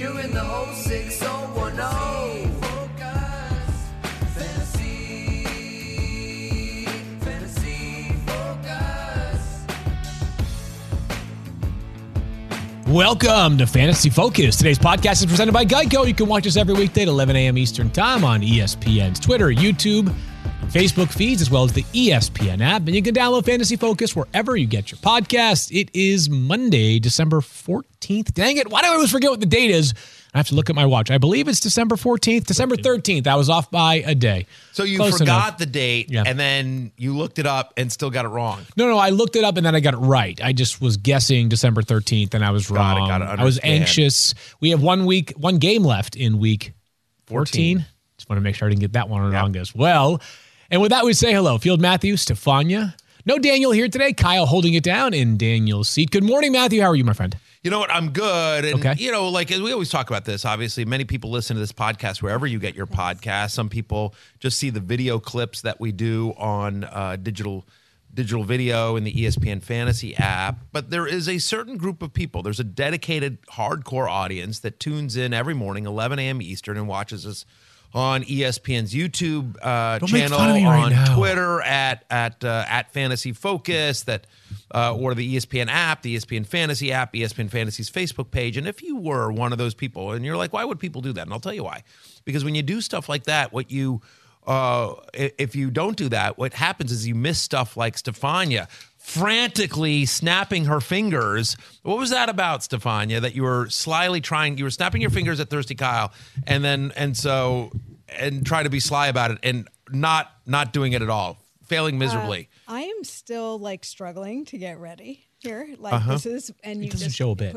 You're in the whole 6010. Focus. Fantasy Focus. Welcome to Fantasy Focus. Today's podcast is presented by Geico. You can watch us every weekday at 11 a.m. Eastern Time on ESPN's Twitter, YouTube, and Facebook feeds, as well as the ESPN app. And you can download Fantasy Focus wherever you get your podcasts. It is Monday, December 14th. Dang it, why do I always forget what the date is? I have to look at my watch. I believe it's December 14th, December 13th. I was off by a day. So you Close forgot enough. the date, Yeah. and then you looked it up and still got it wrong. No, I looked it up and then I got it right. I just was guessing December 13th and I was wrong. Got it, I was understand. anxious. We have one game left in week 14. Just want to make sure I didn't get that one wrong as well. And with that, we say hello. Field Matthews, Stefania. No Daniel here today. Kyle holding it down in Daniel's seat. Good morning, Matthew. How are you, my friend? You know what? I'm good. And, Okay. you know, like we always talk about this, obviously, many people listen to this podcast wherever you get your podcast. Some people just see the video clips that we do on digital video in the ESPN Fantasy app. But there is a certain group of people. There's a dedicated hardcore audience that tunes in every morning, 11 a.m. Eastern, and watches us on ESPN's YouTube channel, fun of me right on now. Twitter at Fantasy Focus, or the ESPN app, the ESPN Fantasy app, ESPN Fantasy's Facebook page. And if you were one of those people, and you're like, why would people do that? And I'll tell you why. Because when you do stuff like that, if you don't do that, what happens is you miss stuff like Stefania frantically snapping her fingers. What was that about, Stefania? That you were you were snapping your fingers at Thirsty Kyle and try to be sly about it and not doing it at all, failing miserably. I am still struggling to get ready here. This is, and you doesn't just show a bit.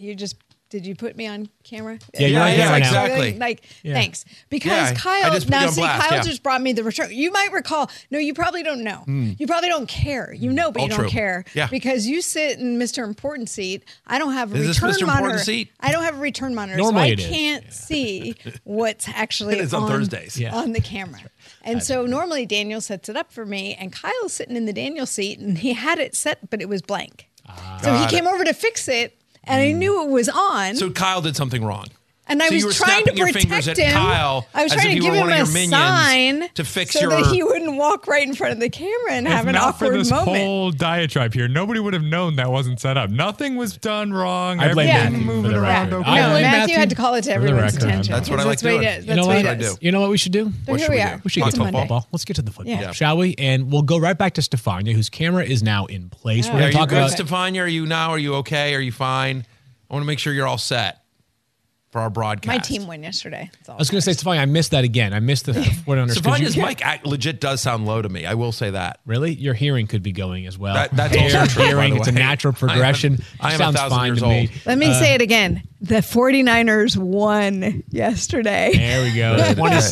Did you put me on camera? Yeah, you're on camera now. exactly. Thanks. Because Yeah, I Kyle, just put you on blast, Kyle yeah. just brought me the return. You might recall. No, you probably don't know. You probably don't care. You know, but All you true. don't care. Yeah. Because you sit in Mr. Important seat. I don't have a Is this return Mr. monitor. Important seat? I don't have a return monitor, Normally so it I is. can't see what's actually It is on Thursdays. Yeah. on the camera. And so normally Daniel sets it up for me, and Kyle's sitting in the Daniel seat, and he had it set, but it was blank. So he Got came over to fix it, and I knew it was on. So Kyle did something wrong. And I So you were was trying to snapping your fingers protect at him. Kyle I was as trying if to you give were him one of a your minions sign to fix so that he wouldn't walk right in front of the camera and have an If not for awkward this moment. whole diatribe here, nobody would have known that wasn't set up. Nothing was done wrong. I blame Everything Matthew for moving the around record. okay. I No, blame Matthew Matthew had to call it to for the everyone's record. attention. That's what I like That's what he doing. does. You know That's what he what? does. You know what we should do? So What here should we we are. do? We should It's get to Monday. football. Let's get to the football, Yeah. shall we? And we'll go right back to Stefania, whose camera is now in place. We're Yeah. going Are to you talk good, about Stefania? Are you okay? Are you fine? I want to make sure you're all set for our broadcast. My team won yesterday. That's all I was going to say, Stefania, I missed that again. I missed the 49ers. 'cause Stefania's you- mic legit does sound low to me. I will say that. Really? Your hearing could be going as well. That's also true, by Hearing, the it's a way. natural progression. I am Sounds 1,000 fine years to me. old. Let me say it again. The 49ers won yesterday. There we go.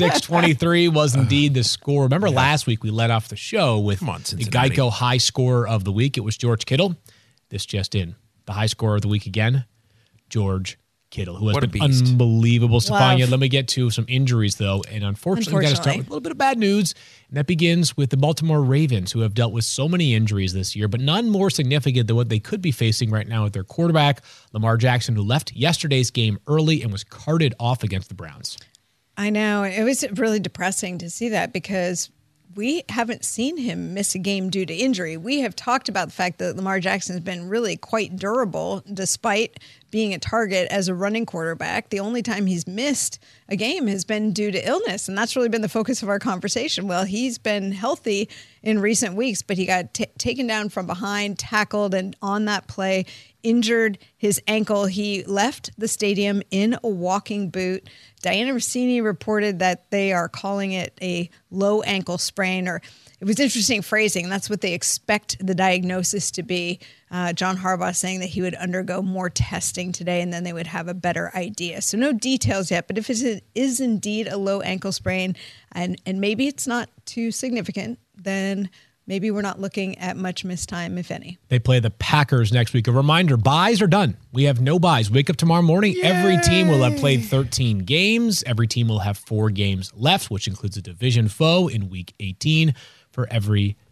26-23 was indeed the score. Remember last week we led off the show with Come on, the Cincinnati. Geico high score of the week. It was George Kittle. This just in. The high score of the week again, George Kittle, who has What a been beast. unbelievable. Stefania, Love. let me get to some injuries, though. And unfortunately, we got to start with a little bit of bad news. And that begins with the Baltimore Ravens, who have dealt with so many injuries this year, but none more significant than what they could be facing right now with their quarterback, Lamar Jackson, who left yesterday's game early and was carted off against the Browns. I know. It was really depressing to see that because we haven't seen him miss a game due to injury. We have talked about the fact that Lamar Jackson has been really quite durable despite being a target as a running quarterback. The only time he's missed a game has been due to illness, and that's really been the focus of our conversation. Well, he's been healthy in recent weeks, but he got taken down from behind, tackled, and on that play injured his ankle. He left the stadium in a walking boot. Diana Rossini reported that they are calling it a low ankle sprain, or it was interesting phrasing. That's what they expect the diagnosis to be. John Harbaugh saying that he would undergo more testing today and then they would have a better idea. So no details yet, but if it is indeed a low ankle sprain and maybe it's not too significant, then maybe we're not looking at much missed time, if any. They play the Packers next week. A reminder, buys are done. We have no buys. Wake up tomorrow morning. Yay! Every team will have played 13 games. Every team will have 4 games left, which includes a division foe in week 18 for every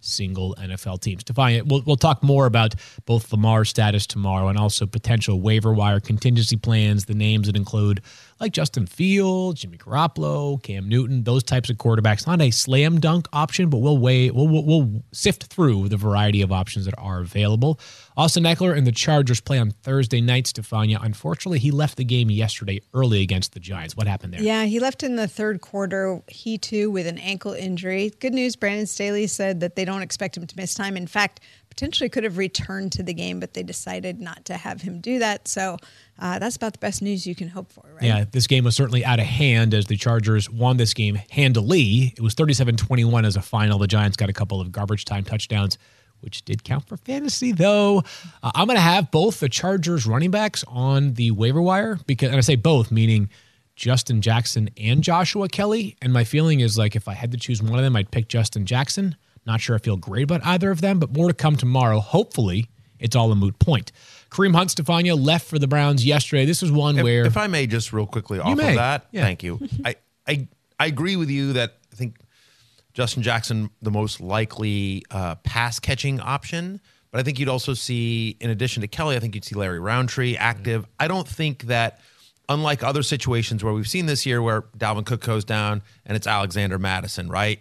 single NFL team. Stefania, we'll talk more about both Lamar's status tomorrow and also potential waiver wire contingency plans, the names that include like Justin Fields, Jimmy Garoppolo, Cam Newton, those types of quarterbacks. Not a slam dunk option, but we'll sift through the variety of options that are available. Austin Eckler and the Chargers play on Thursday night, Stefania. Unfortunately, he left the game yesterday early against the Giants. What happened there? Yeah, he left in the third quarter, he too, with an ankle injury. Good news, Brandon Staley said that they don't expect him to miss time. In fact, potentially could have returned to the game, but they decided not to have him do that. So that's about the best news you can hope for, right? Yeah, this game was certainly out of hand as the Chargers won this game handily. It was 37-21 as a final. The Giants got a couple of garbage time touchdowns, which did count for fantasy, though. I'm going to have both the Chargers running backs on the waiver wire, because, and I say both, meaning Justin Jackson and Joshua Kelly. And my feeling is like if I had to choose one of them, I'd pick Justin Jackson. Not sure I feel great about either of them, but more to come tomorrow. Hopefully, it's all a moot point. Kareem Hunt, Stefania, left for the Browns yesterday. This was one where... If I may just real quickly off of that, yeah. Thank you. I agree with you that I think Justin Jackson, the most likely pass-catching option, but I think you'd also see, in addition to Kelly, I think you'd see Larry Roundtree active. I don't think that, unlike other situations where we've seen this year where Dalvin Cook goes down and it's Alexander Madison, right?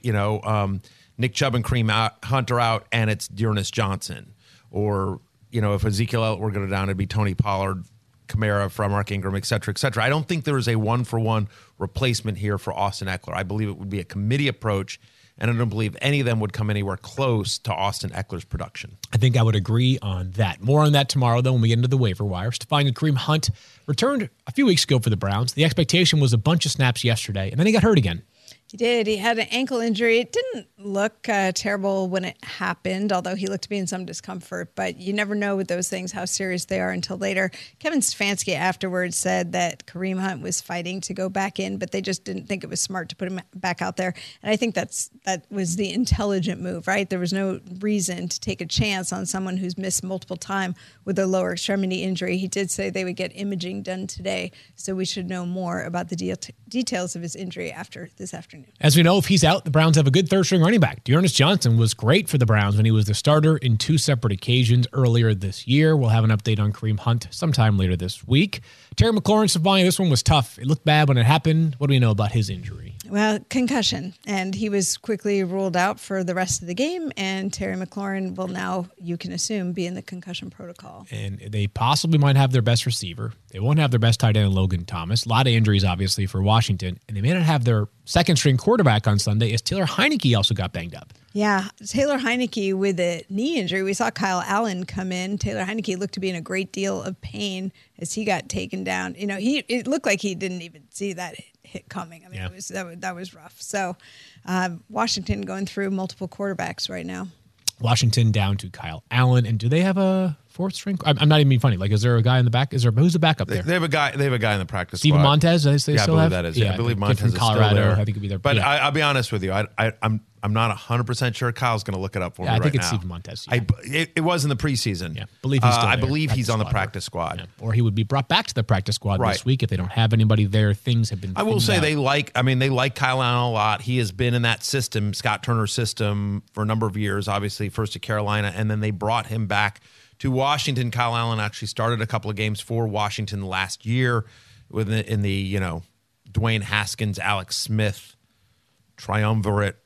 Nick Chubb and Kareem Hunt are out and it's Dearness Johnson. Or, if Ezekiel Elliott were going to go down, it'd be Tony Pollard, Kamara, from Mark Ingram, et cetera, et cetera. I don't think there is a one-for-one replacement here for Austin Eckler. I believe it would be a committee approach, and I don't believe any of them would come anywhere close to Austin Eckler's production. I think I would agree on that. More on that tomorrow, though, when we get into the waiver wire. Stefania, Kareem Hunt returned a few weeks ago for the Browns. The expectation was a bunch of snaps yesterday, and then he got hurt again. He did. He had an ankle injury. It didn't look terrible when it happened, although he looked to be in some discomfort. But you never know with those things how serious they are until later. Kevin Stefanski afterwards said that Kareem Hunt was fighting to go back in, but they just didn't think it was smart to put him back out there. And I think that was the intelligent move, right? There was no reason to take a chance on someone who's missed multiple times with a lower extremity injury. He did say they would get imaging done today, so we should know more about the details of his injury after this afternoon. As we know, if he's out, the Browns have a good third-string running back. Dearness Johnson was great for the Browns when he was the starter in 2 separate occasions earlier this year. We'll have an update on Kareem Hunt sometime later this week. Terry McLaurin, Stefania, this one was tough. It looked bad when it happened. What do we know about his injury? Well, concussion, and he was quickly ruled out for the rest of the game, and Terry McLaurin will now, you can assume, be in the concussion protocol. And they possibly might have their best receiver. They won't have their best tight end, Logan Thomas. A lot of injuries, obviously, for Washington, and they may not have their second-string quarterback on Sunday as Taylor Heineke also got banged up. Yeah, Taylor Heineke with a knee injury. We saw Kyle Allen come in. Taylor Heineke looked to be in a great deal of pain as he got taken down. It looked like he didn't even see that hit coming. I mean, yeah. that was rough. So Washington going through multiple quarterbacks right now. Washington down to Kyle Allen. And do they have a fourth string? I'm not even being funny. Like, is there a guy in the back? Who's the backup there? They have a guy in the practice Steven squad. Montez? They I still believe have? that is. Yeah, I believe Montez from is Colorado. still there. I think it'd be there. But yeah. I'll be honest with you. I'm not 100% sure. Kyle's going to look it up for me I right think it's now. Steven Montez. Yeah. It was in the preseason. Yeah, believe he's still I there. believe he's on the Squad. practice squad. Yeah. Or he would be brought back to the practice squad Right. this week if they don't have anybody there. Things have been. I will say thinned they out. like Kyle Allen a lot. He has been in that system, Scott Turner's system, for a number of years, obviously first at Carolina, and then they brought him back to Washington. Kyle Allen actually started a couple of games for Washington last year in the Dwayne Haskins, Alex Smith triumvirate,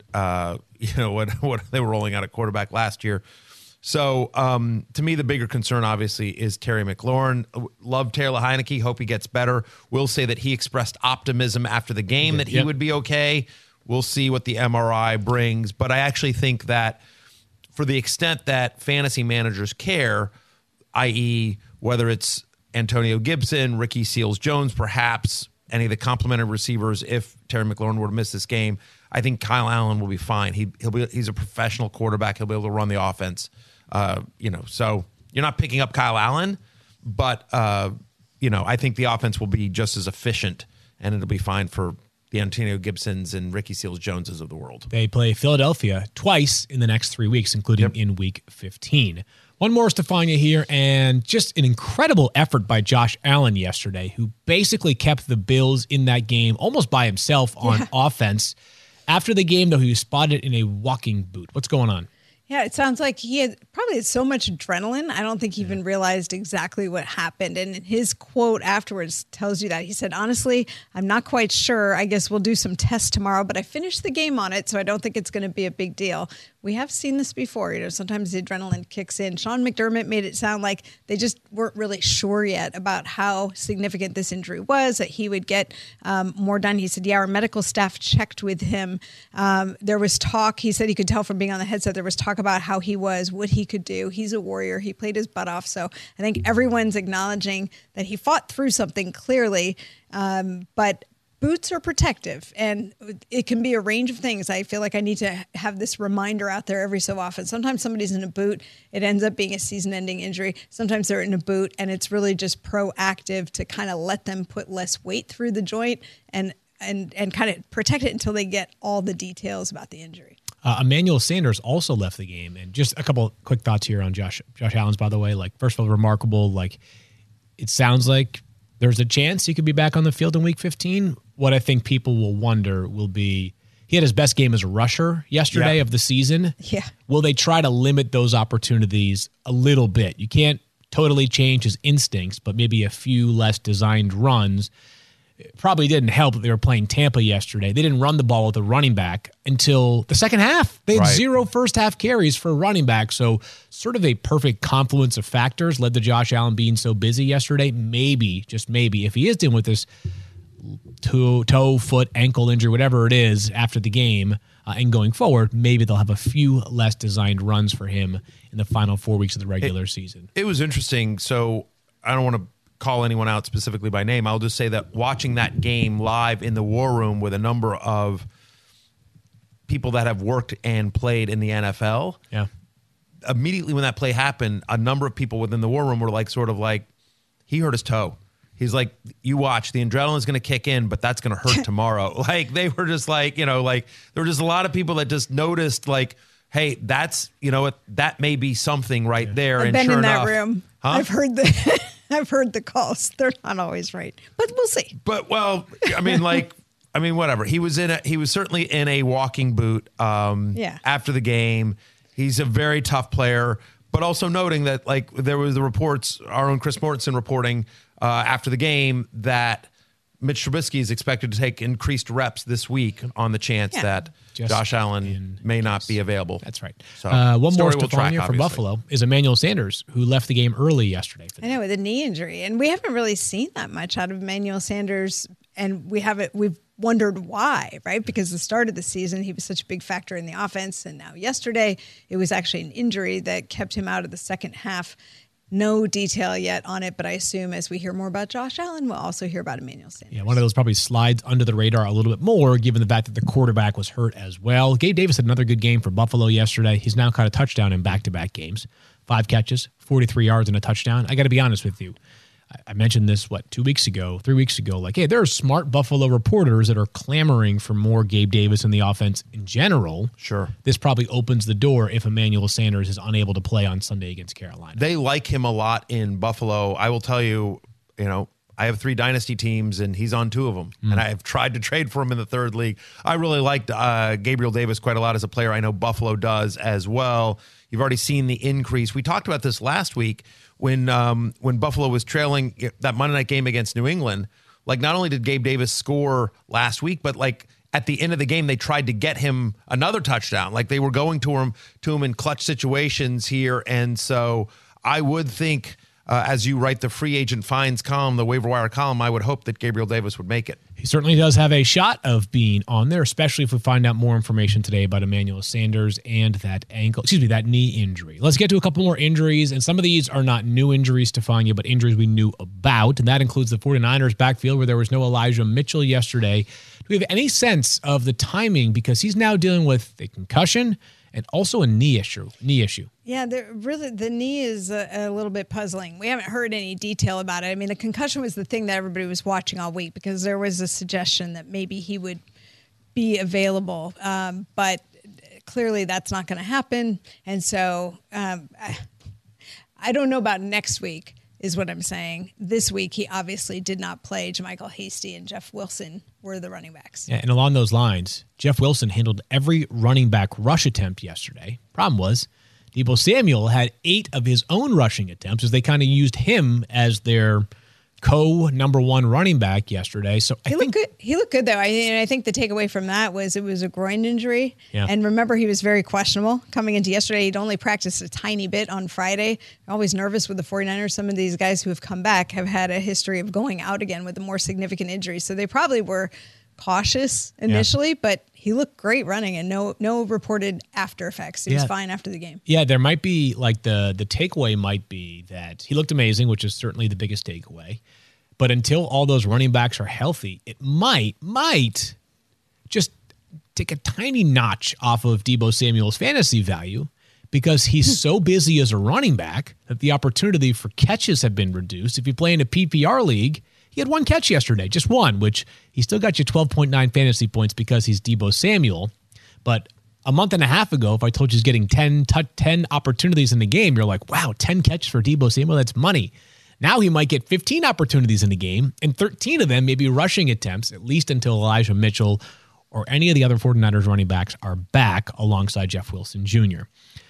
what they were rolling out at quarterback last year. So to me, the bigger concern, obviously, is Terry McLaurin. Love Taylor Heineke. Hope he gets better. Will say that he expressed optimism after the game that he would be okay. We'll see what the MRI brings. But I actually think that for the extent that fantasy managers care, i.e., whether it's Antonio Gibson, Ricky Seals-Jones, perhaps any of the complementary receivers, if Terry McLaurin were to miss this game, I think Kyle Allen will be fine. He's a professional quarterback. He'll be able to run the offense. So you're not picking up Kyle Allen, but I think the offense will be just as efficient, and it'll be fine for the Antonio Gibsons and Ricky Seals-Joneses of the world. They play Philadelphia twice in the next 3 weeks, including in Week 15. One more, Stefania, here, and just an incredible effort by Josh Allen yesterday, who basically kept the Bills in that game almost by himself on offense. After the game, though, he was spotted in a walking boot. What's going on? Yeah, it sounds like he had probably so much adrenaline. I don't think he even realized exactly what happened. And his quote afterwards tells you that. He said, honestly, I'm not quite sure. I guess we'll do some tests tomorrow, but I finished the game on it, so I don't think it's going to be a big deal. We have seen this before. Sometimes the adrenaline kicks in. Sean McDermott made it sound like they just weren't really sure yet about how significant this injury was, that he would get more done. He said, our medical staff checked with him. There was talk. He said he could tell from being on the headset, there was talk about how he was, what he could do. He's a warrior. He played his butt off. So I think everyone's acknowledging that he fought through something clearly, but boots are protective, and it can be a range of things. I feel like I need to have this reminder out there every so often. Sometimes somebody's in a boot, it ends up being a season-ending injury. Sometimes they're in a boot, and it's really just proactive to kind of let them put less weight through the joint and kind of protect it until they get all the details about the injury. Emmanuel Sanders also left the game. And just a couple of quick thoughts here on Josh Allen's, by the way. Like, first of all, remarkable. Like, it sounds like there's a chance he could be back on the field in Week 15. What I think people will wonder will be, he had his best game as a rusher yesterday of the season. Yeah. Will they try to limit those opportunities a little bit? You can't totally change his instincts, but maybe a few less designed runs. It probably didn't help that they were playing Tampa yesterday. They didn't run the ball with a running back until the second half. They had 0 first-half carries for a running back, so sort of a perfect confluence of factors led to Josh Allen being so busy yesterday. Maybe, just maybe, if he is dealing with this toe, foot, ankle injury, whatever it is after the game and going forward, maybe they'll have a few less designed runs for him in the final 4 weeks of the regular season. It was interesting. So I don't want to call anyone out specifically by name. I'll just say that watching that game live in the war room with a number of people that have worked and played in the NFL, immediately when that play happened, a number of people within the war room were like, sort of like, he hurt his toe. He's like, you watch, the adrenaline's going to kick in, but that's going to hurt tomorrow. Like, they were just like, like, there were just a lot of people that just noticed, like, hey, that's, that may be something right there. I've and been sure in that enough, room. Huh? I've heard the calls. They're not always right, but we'll see. But, well, whatever. He was certainly in a walking boot after the game. He's a very tough player, but also noting that, like, there was the reports, our own Chris Mortensen reporting after the game, that Mitch Trubisky is expected to take increased reps this week on the chance that Josh Allen may not be available. That's right. So, one more we'll track, from Buffalo is Emmanuel Sanders, who left the game early yesterday. I know, with a knee injury. And we haven't really seen that much out of Emmanuel Sanders. And we've wondered why, right? Because the start of the season, he was such a big factor in the offense. And now yesterday, it was actually an injury that kept him out of the second half. No detail yet on it, but I assume as we hear more about Josh Allen, we'll also hear about Emmanuel Sanders. Yeah, one of those probably slides under the radar a little bit more, given the fact that the quarterback was hurt as well. Gabe Davis had another good game for Buffalo yesterday. He's now caught a touchdown in back-to-back games. 5 catches, 43 yards, and a touchdown. I got to be honest with you. I mentioned this, 3 weeks ago, like, hey, there are smart Buffalo reporters that are clamoring for more Gabe Davis in the offense in general. Sure. This probably opens the door if Emmanuel Sanders is unable to play on Sunday against Carolina. They like him a lot in Buffalo. I will tell you, I have 3 dynasty teams, and he's on 2 of them. And I have tried to trade for him in the 3rd league. I really liked Gabriel Davis quite a lot as a player. I know Buffalo does as well. You've already seen the increase. We talked about this last week when Buffalo was trailing that Monday night game against New England. Like, not only did Gabe Davis score last week, but like at the end of the game, they tried to get him another touchdown. Like, they were going to him in clutch situations here. And so I would think, as you write the free agent finds column, the waiver wire column, I would hope that Gabriel Davis would make it. He certainly does have a shot of being on there, especially if we find out more information today about Emmanuel Sanders and that knee injury. Let's get to a couple more injuries, and some of these are not new injuries, Stefania, but injuries we knew about, and that includes the 49ers backfield where there was no Elijah Mitchell yesterday. Do we have any sense of the timing, because he's now dealing with a concussion and also a knee issue? Yeah, the knee is a little bit puzzling. We haven't heard any detail about it. I mean, the concussion was the thing that everybody was watching all week, because there was a suggestion that maybe he would be available. But clearly that's not going to happen. And so I don't know about next week is what I'm saying. This week, he obviously did not play. JaMychal Hasty and Jeff Wilson were the running backs. Yeah, and along those lines, Jeff Wilson handled every running back rush attempt yesterday. Problem was, Deebo Samuel had 8 of his own rushing attempts as they kind of used him as their number one running back yesterday. So He looked good. He looked good, though. I think the takeaway from that was it was a groin injury. Yeah. And remember, he was very questionable coming into yesterday. He'd only practiced a tiny bit on Friday. Always nervous with the 49ers. Some of these guys who have come back have had a history of going out again with a more significant injury. So they probably were cautious initially, but he looked great running and no reported after effects. He was fine after the game. Yeah, there might be like the takeaway might be that he looked amazing, which is certainly the biggest takeaway. But until all those running backs are healthy, it might just take a tiny notch off of Deebo Samuel's fantasy value because he's so busy as a running back that the opportunity for catches have been reduced. If you play in a PPR league, he had 1 catch yesterday, just 1, which he still got you 12.9 fantasy points because he's Deebo Samuel. But a month and a half ago, if I told you he's getting 10 opportunities in the game, you're like, wow, 10 catches for Deebo Samuel, that's money. Now he might get 15 opportunities in the game, and 13 of them may be rushing attempts, at least until Elijah Mitchell or any of the other 49ers running backs are back alongside Jeff Wilson Jr.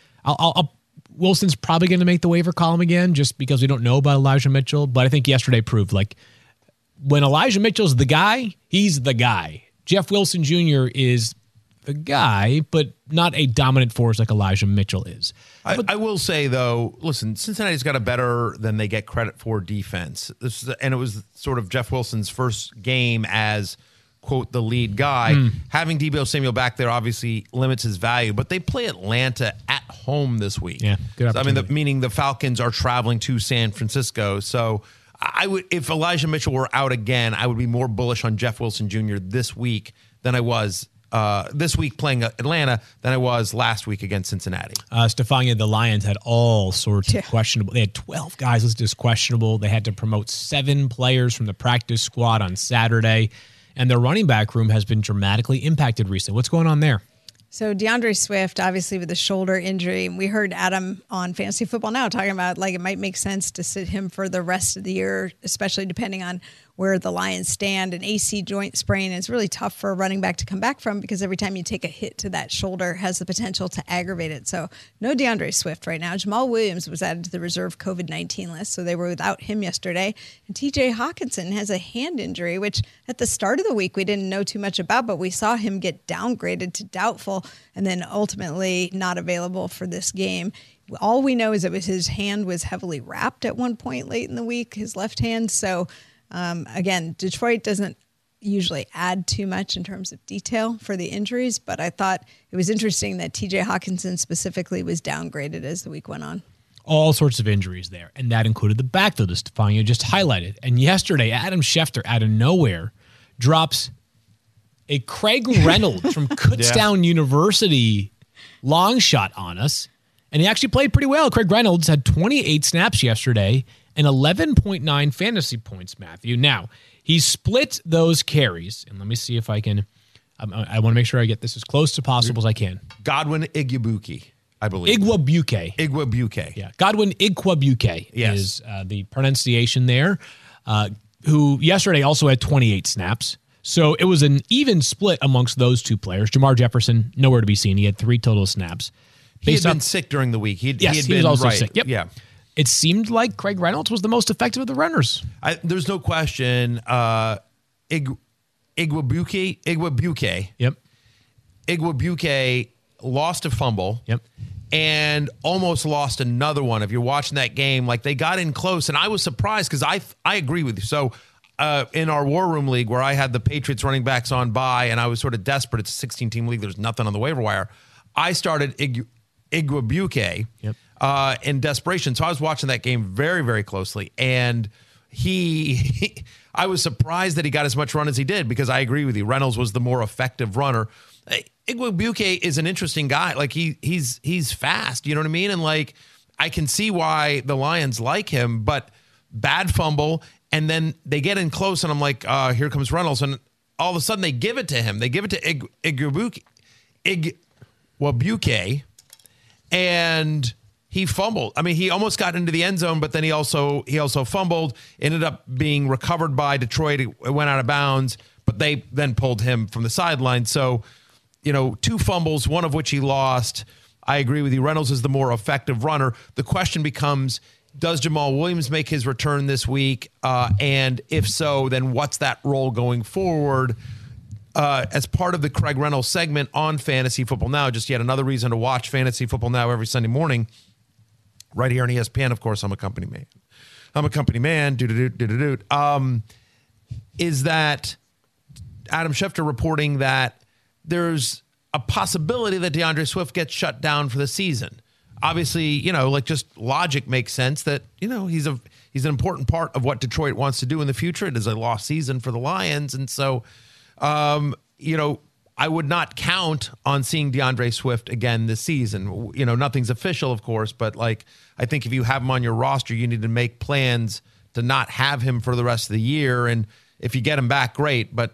Wilson's probably going to make the waiver column again just because we don't know about Elijah Mitchell, but I think yesterday proved, like, when Elijah Mitchell's the guy, he's the guy. Jeff Wilson Jr. is the guy, but not a dominant force like Elijah Mitchell is. I will say, though, listen, Cincinnati's got a better than they get credit for defense. And it was sort of Jeff Wilson's first game as, quote, the lead guy. Having Deebo Samuel back there obviously limits his value, but they play Atlanta at home this week. Yeah, good opportunity. Meaning the Falcons are traveling to San Francisco. So I would, if Elijah Mitchell were out again, I would be more bullish on Jeff Wilson Jr. this week than I was this week playing Atlanta than I was last week against Cincinnati. Stefania, the Lions had all sorts of questionable. They had 12 guys listed as questionable. They had to promote 7 players from the practice squad on Saturday, and their running back room has been dramatically impacted recently. What's going on there? So DeAndre Swift, obviously with a shoulder injury, we heard Adam on Fantasy Football Now talking about like it might make sense to sit him for the rest of the year, especially depending on where the Lions stand. An AC joint sprain is really tough for a running back to come back from because every time you take a hit to that shoulder has the potential to aggravate it. So no DeAndre Swift right now. Jamal Williams was added to the reserve COVID-19 list, so they were without him yesterday. And TJ Hawkinson has a hand injury, which at the start of the week we didn't know too much about, but we saw him get downgraded to doubtful and then ultimately not available for this game. All we know is that his hand was heavily wrapped at one point late in the week, his left hand. So again, Detroit doesn't usually add too much in terms of detail for the injuries, but I thought it was interesting that TJ Hawkinson specifically was downgraded as the week went on. All sorts of injuries there, and that included the backfield, as Stefania just highlighted. And yesterday, Adam Schefter, out of nowhere, drops a Craig Reynolds from Kutztown University long shot on us, and he actually played pretty well. Craig Reynolds had 28 snaps yesterday and 11.9 fantasy points, Matthew. Now, he split those carries, and let me see if I can. I want to make sure I get this as close to possible as I can. Godwin Igwebuike, I believe. Igwebuike. Yeah, Godwin Igwebuike is the pronunciation there, who yesterday also had 28 snaps. So it was an even split amongst those two players. Jamar Jefferson, nowhere to be seen. He had 3 total snaps. He had been sick during the week. He was also sick. Yep. Yeah. It seemed like Craig Reynolds was the most effective of the runners. There's no question. Igwebuike. Yep. Igwebuike lost a fumble. Yep. And almost lost another one. If you're watching that game, like they got in close, and I was surprised because I agree with you. So in our War Room League where I had the Patriots running backs on bye and I was sort of desperate, it's a 16-team league, there's nothing on the waiver wire. I started Igwebuike in desperation. So I was watching that game very, very closely. And I was surprised that he got as much run as he did because I agree with you. Reynolds was the more effective runner. Igwebuike is an interesting guy. Like he's fast, you know what I mean? And like I can see why the Lions like him, but bad fumble. And then they get in close and I'm like, here comes Reynolds. And all of a sudden they give it to him. They give it to Igwebuike. And he fumbled. I mean, he almost got into the end zone, but then he also fumbled. Ended up being recovered by Detroit. It went out of bounds, but they then pulled him from the sideline. So, 2 fumbles, one of which he lost. I agree with you. Reynolds is the more effective runner. The question becomes, does Jamal Williams make his return this week? And if so, then what's that role going forward? As part of the Craig Reynolds segment on Fantasy Football Now, just yet another reason to watch Fantasy Football Now every Sunday morning, right here on ESPN. Of course, I'm a company man. Is that Adam Schefter reporting that there's a possibility that DeAndre Swift gets shut down for the season. Obviously, like just logic makes sense that, he's an important part of what Detroit wants to do in the future. It is a lost season for the Lions. And so, I would not count on seeing DeAndre Swift again this season. Nothing's official, of course, but I think if you have him on your roster, you need to make plans to not have him for the rest of the year. And if you get him back, great, but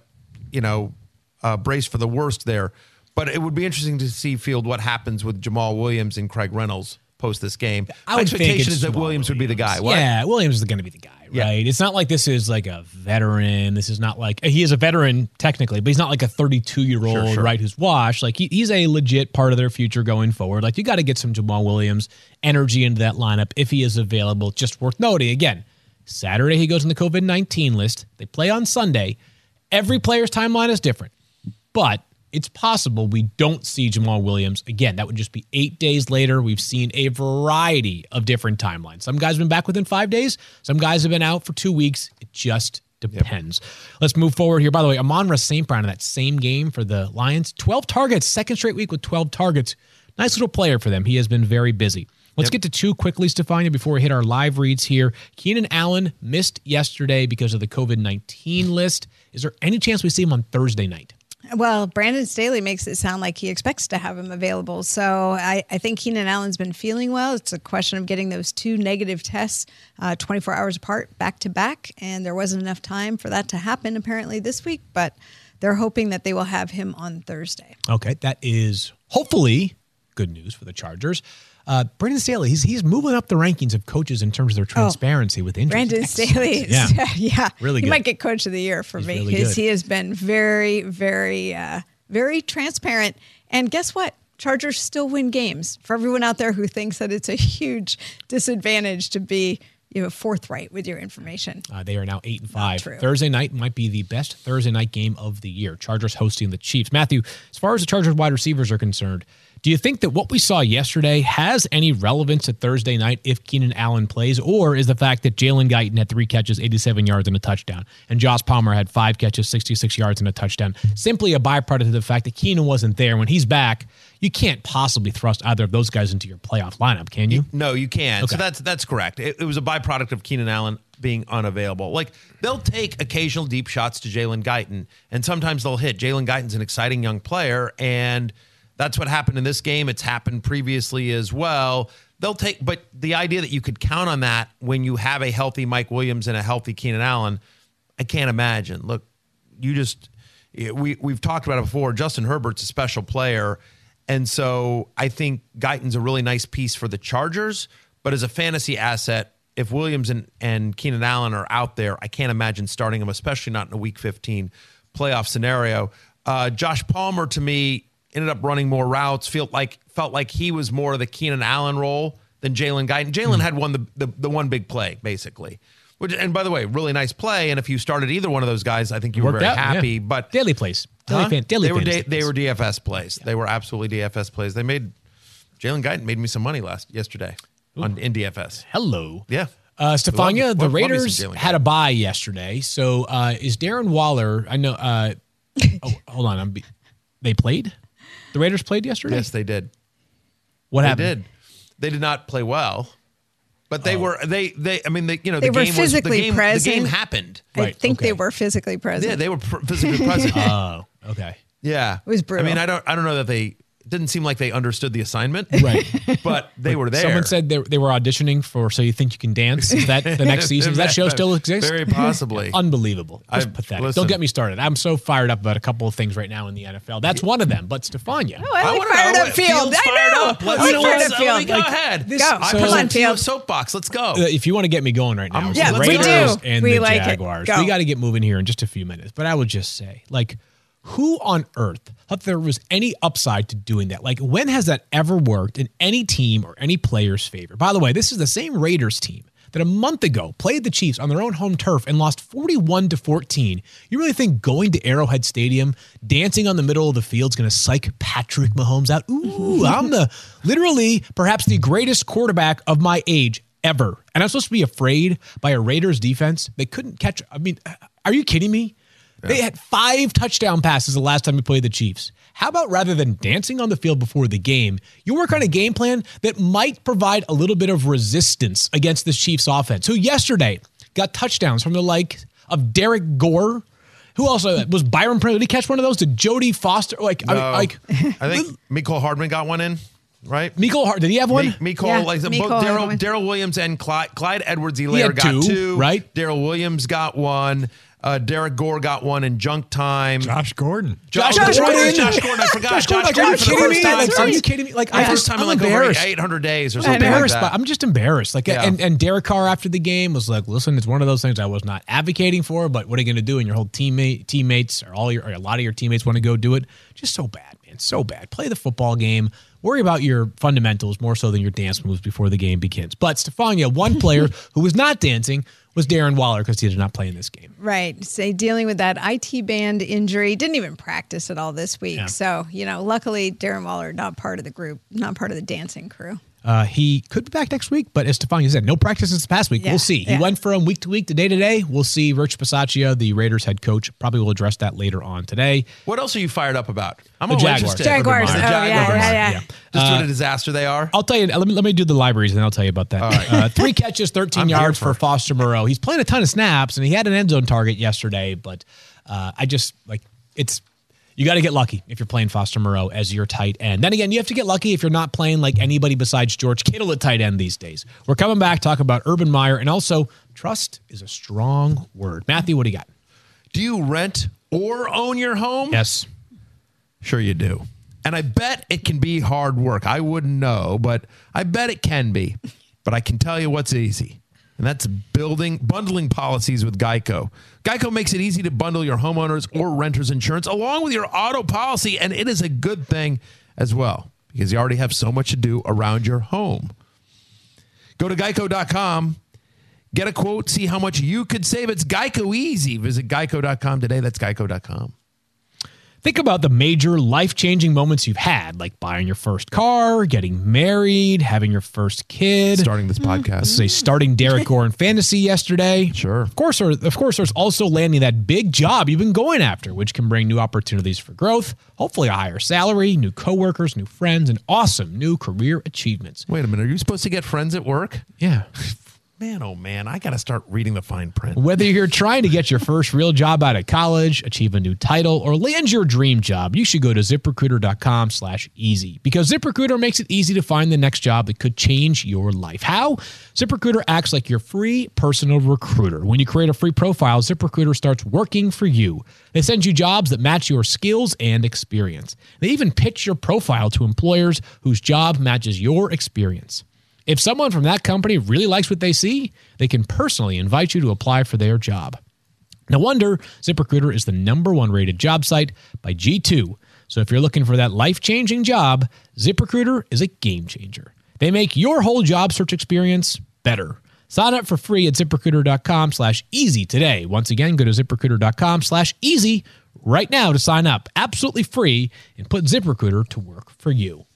brace for the worst there. But it would be interesting to see, Field, what happens with Jamal Williams and Craig Reynolds post this game. My expectation is that Williams would be the guy. What? Yeah, Williams is going to be the guy, right? Yeah. It's not like this is like a veteran. This is not like, he is a veteran technically, but he's not like a 32-year-old, Sure. right, who's washed. He's a legit part of their future going forward. You got to get some Jamal Williams energy into that lineup if he is available. Just worth noting, again, Saturday he goes on the COVID-19 list. They play on Sunday. Every player's timeline is different, but it's possible we don't see Jamal Williams again. That would just be 8 days later. We've seen a variety of different timelines. Some guys have been back within 5 days. Some guys have been out for 2 weeks. It just depends. Let's move forward here. By the way, Amon-Ra St. Brown in that same game for the Lions, 12 targets, second straight week with 12 targets. Nice little player for them. He has been very busy. Let's get to two quickly, Stefania, before we hit our live reads here. Keenan Allen missed yesterday because of the COVID-19 list. Is there any chance we see him on Thursday night? Well, Brandon Staley makes it sound like he expects to have him available. So I think Keenan Allen's been feeling well. It's a question of getting those two negative tests 24 hours apart, back to back. And there wasn't enough time for that to happen apparently this week, but they're hoping that they will have him on Thursday. Okay, that is hopefully good news for the Chargers. Brandon Staley, he's moving up the rankings of coaches in terms of their transparency with injuries. Brandon Staley, yeah, really good. He might get Coach of the Year for me because he has been very, very, very transparent. And guess what? Chargers still win games. For everyone out there who thinks that it's a huge disadvantage to be forthright with your information. They are now 8-5. True. Thursday night might be the best Thursday night game of the year. Chargers hosting the Chiefs. Matthew, as far as the Chargers wide receivers are concerned, do you think that what we saw yesterday has any relevance to Thursday night if Keenan Allen plays, or is the fact that Jalen Guyton had 3 catches, 87 yards, and a touchdown, and Josh Palmer had 5 catches, 66 yards, and a touchdown, simply a byproduct of the fact that Keenan wasn't there? When he's back, you can't possibly thrust either of those guys into your playoff lineup, can you? No, you can't. Okay. So that's correct. It was a byproduct of Keenan Allen being unavailable. They'll take occasional deep shots to Jalen Guyton, and sometimes they'll hit. Jalen Guyton's an exciting young player, and that's what happened in this game. It's happened previously as well. But the idea that you could count on that when you have a healthy Mike Williams and a healthy Keenan Allen, I can't imagine. Look, we've talked about it before. Justin Herbert's a special player, and so I think Guyton's a really nice piece for the Chargers. But as a fantasy asset, if Williams and Keenan Allen are out there, I can't imagine starting them, especially not in a Week 15 playoff scenario. Josh Palmer, to me, ended up running more routes. Felt like he was more of the Keenan Allen role than Jalen Guyton. Jalen had won the one big play, basically. And by the way, really nice play. And if you started either one of those guys, I think you were very happy. Yeah. But daily plays. They were DFS plays. Yeah. They were absolutely DFS plays. Jalen Guyton made me some money yesterday in DFS. Hello. Yeah. Stefania, the Raiders had a bye yesterday. So is Darren Waller, I know, hold on. They played? The Raiders played yesterday? Yes, they did. What happened? They did not play well, but they were they the were game physically present. The game happened. I think they were physically present. Yeah, they were physically present. Oh, okay. Yeah, it was brutal. I don't know that they didn't seem like they understood the assignment, right? But they were there. Someone said they were auditioning for So You Think You Can Dance. Is that the next season? Does that show still exist? Very possibly. Unbelievable. Just pathetic. Listen. Don't get me started. I'm so fired up about a couple of things right now in the NFL. That's one of them. But Stefania, I like fired up Field. I know. Let's go ahead. Come on, Field. Soapbox. Let's go. If you want to get me going right now, yeah, the Raiders we do. And we the like Jaguars. It. We got to get moving here in just a few minutes. But I would just say, Who on earth thought there was any upside to doing that? Like, when has that ever worked in any team or any player's favor? By the way, this is the same Raiders team that a month ago played the Chiefs on their own home turf and lost 41-14. You really think going to Arrowhead Stadium, dancing on the middle of the field is going to psych Patrick Mahomes out? Ooh, I'm literally perhaps the greatest quarterback of my age ever. And I'm supposed to be afraid by a Raiders defense? They couldn't catch. I mean, are you kidding me? Yeah. They had 5 touchdown passes the last time we played the Chiefs. How about rather than dancing on the field before the game, you work on a game plan that might provide a little bit of resistance against the Chiefs offense, who yesterday got touchdowns from the like of Derek Gore. Who else was Byron Pringle? Did he catch one of those? Did Jody Foster? I think Mecole Hardman got one in. Right? Did he have one? Daryl Williams and Clyde Edwards-Helaire got 2. Right? Daryl Williams got 1. Derek Gore got 1 in junk time. Josh Gordon. Josh Gordon. I forgot. Josh Gordon. Are you kidding me? Like, first time in like over 800 days or something like that. I'm just embarrassed. Like, and Derek Carr after the game was like, "Listen, it's one of those things I was not advocating for, but what are you going to do?" And your whole teammates or a lot of your teammates want to go do it. Just so bad, man. So bad. Play the football game. Worry about your fundamentals more so than your dance moves before the game begins. But Stefania, one player who was not dancing was Darren Waller because he did not play in this game. Right. So dealing with that IT band injury, didn't even practice at all this week. Yeah. So, luckily Darren Waller, not part of the group, not part of the dancing crew. He could be back next week, but as Stefania said, no practice this past week. Yeah. We'll see. He went from week to week to day to day. We'll see. Rich Bisaccia, the Raiders head coach, probably will address that later on today. What else are you fired up about? I'm the Jaguars. Interested. Jaguars. Yeah. Just what a disaster they are. I'll tell you. Let me do the libraries, and then I'll tell you about that. All right. 3 catches, 13 yards for Foster Moreau. He's playing a ton of snaps, and he had an end zone target yesterday. But you got to get lucky if you're playing Foster Moreau as your tight end. Then again, you have to get lucky if you're not playing like anybody besides George Kittle at tight end these days. We're coming back, talk about Urban Meyer, and also trust is a strong word. Matthew, what do you got? Do you rent or own your home? Yes. Sure you do. And I bet it can be hard work. I wouldn't know, but I bet it can be. But I can tell you what's easy. And that's bundling policies with Geico. Geico makes it easy to bundle your homeowners or renters insurance along with your auto policy, and it is a good thing as well because you already have so much to do around your home. Go to geico.com, get a quote, see how much you could save. It's Geico easy. Visit geico.com today. That's geico.com. Think about the major life-changing moments you've had, like buying your first car, getting married, having your first kid. Starting this podcast. Say starting Derek Gore in fantasy yesterday. Sure. Of course, there's also landing that big job you've been going after, which can bring new opportunities for growth, hopefully a higher salary, new coworkers, new friends, and awesome new career achievements. Wait a minute. Are you supposed to get friends at work? Yeah. Man, oh man, I got to start reading the fine print. Whether you're trying to get your first real job out of college, achieve a new title, or land your dream job, you should go to ZipRecruiter.com/easy because ZipRecruiter makes it easy to find the next job that could change your life. How? ZipRecruiter acts like your free personal recruiter. When you create a free profile, ZipRecruiter starts working for you. They send you jobs that match your skills and experience. They even pitch your profile to employers whose job matches your experience. If someone from that company really likes what they see, they can personally invite you to apply for their job. No wonder ZipRecruiter is the #1 rated job site by G2. So if you're looking for that life-changing job, ZipRecruiter is a game changer. They make your whole job search experience better. Sign up for free at ZipRecruiter.com/easy today. Once again, go to ZipRecruiter.com/easy right now to sign up. Absolutely free, and put ZipRecruiter to work for you.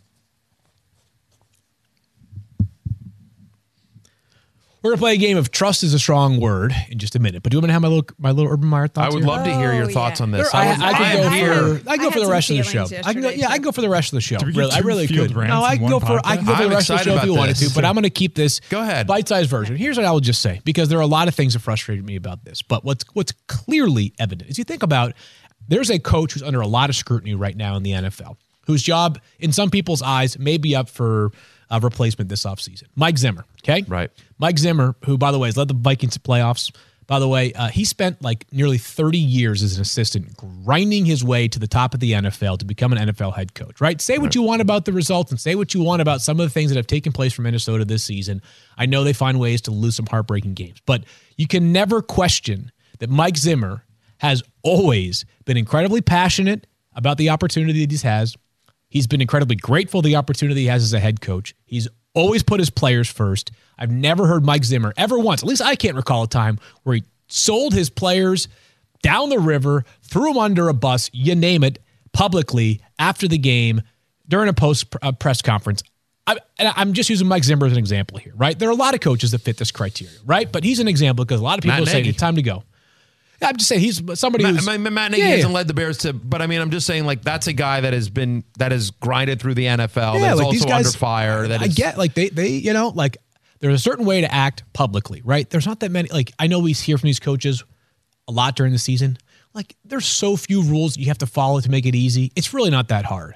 We're going to play a game of trust is a strong word in just a minute. But do you want to have my little Urban Meyer thoughts? I would love to hear your thoughts on this. I could go for the rest of the show. I can go for the rest of the show. I really could. No, I can go for the rest of the show if you wanted to, but I'm going to keep this bite-sized version. Here's what I will just say, because there are a lot of things that frustrated me about this. But what's clearly evident is you think about there's a coach who's under a lot of scrutiny right now in the NFL, whose job, in some people's eyes, may be up for replacement this offseason. Mike Zimmer, okay? Right. Mike Zimmer, who, by the way, has led the Vikings to playoffs. By the way, he spent like nearly 30 years as an assistant grinding his way to the top of the NFL to become an NFL head coach, right? Say what you want about the results and say what you want about some of the things that have taken place for Minnesota this season. I know they find ways to lose some heartbreaking games, but you can never question that Mike Zimmer has always been incredibly passionate about the opportunity that he has. He's been incredibly grateful for the opportunity he has as a head coach. He's always put his players first. I've never heard Mike Zimmer ever once, at least I can't recall a time, where he sold his players down the river, threw them under a bus, you name it, publicly after the game during a press conference. I'm just using Mike Zimmer as an example here, right? There are a lot of coaches that fit this criteria, right? But he's an example because a lot of people say it's time to go. Yeah, I'm just saying he's somebody who's Matt Nagy hasn't led the Bears to, but I mean, I'm just saying like that's a guy that has grinded through the NFL. That's like also under fire. I get like they like there's a certain way to act publicly, right? There's not that many. Like I know we hear from these coaches a lot during the season. Like there's so few rules you have to follow to make it easy. It's really not that hard.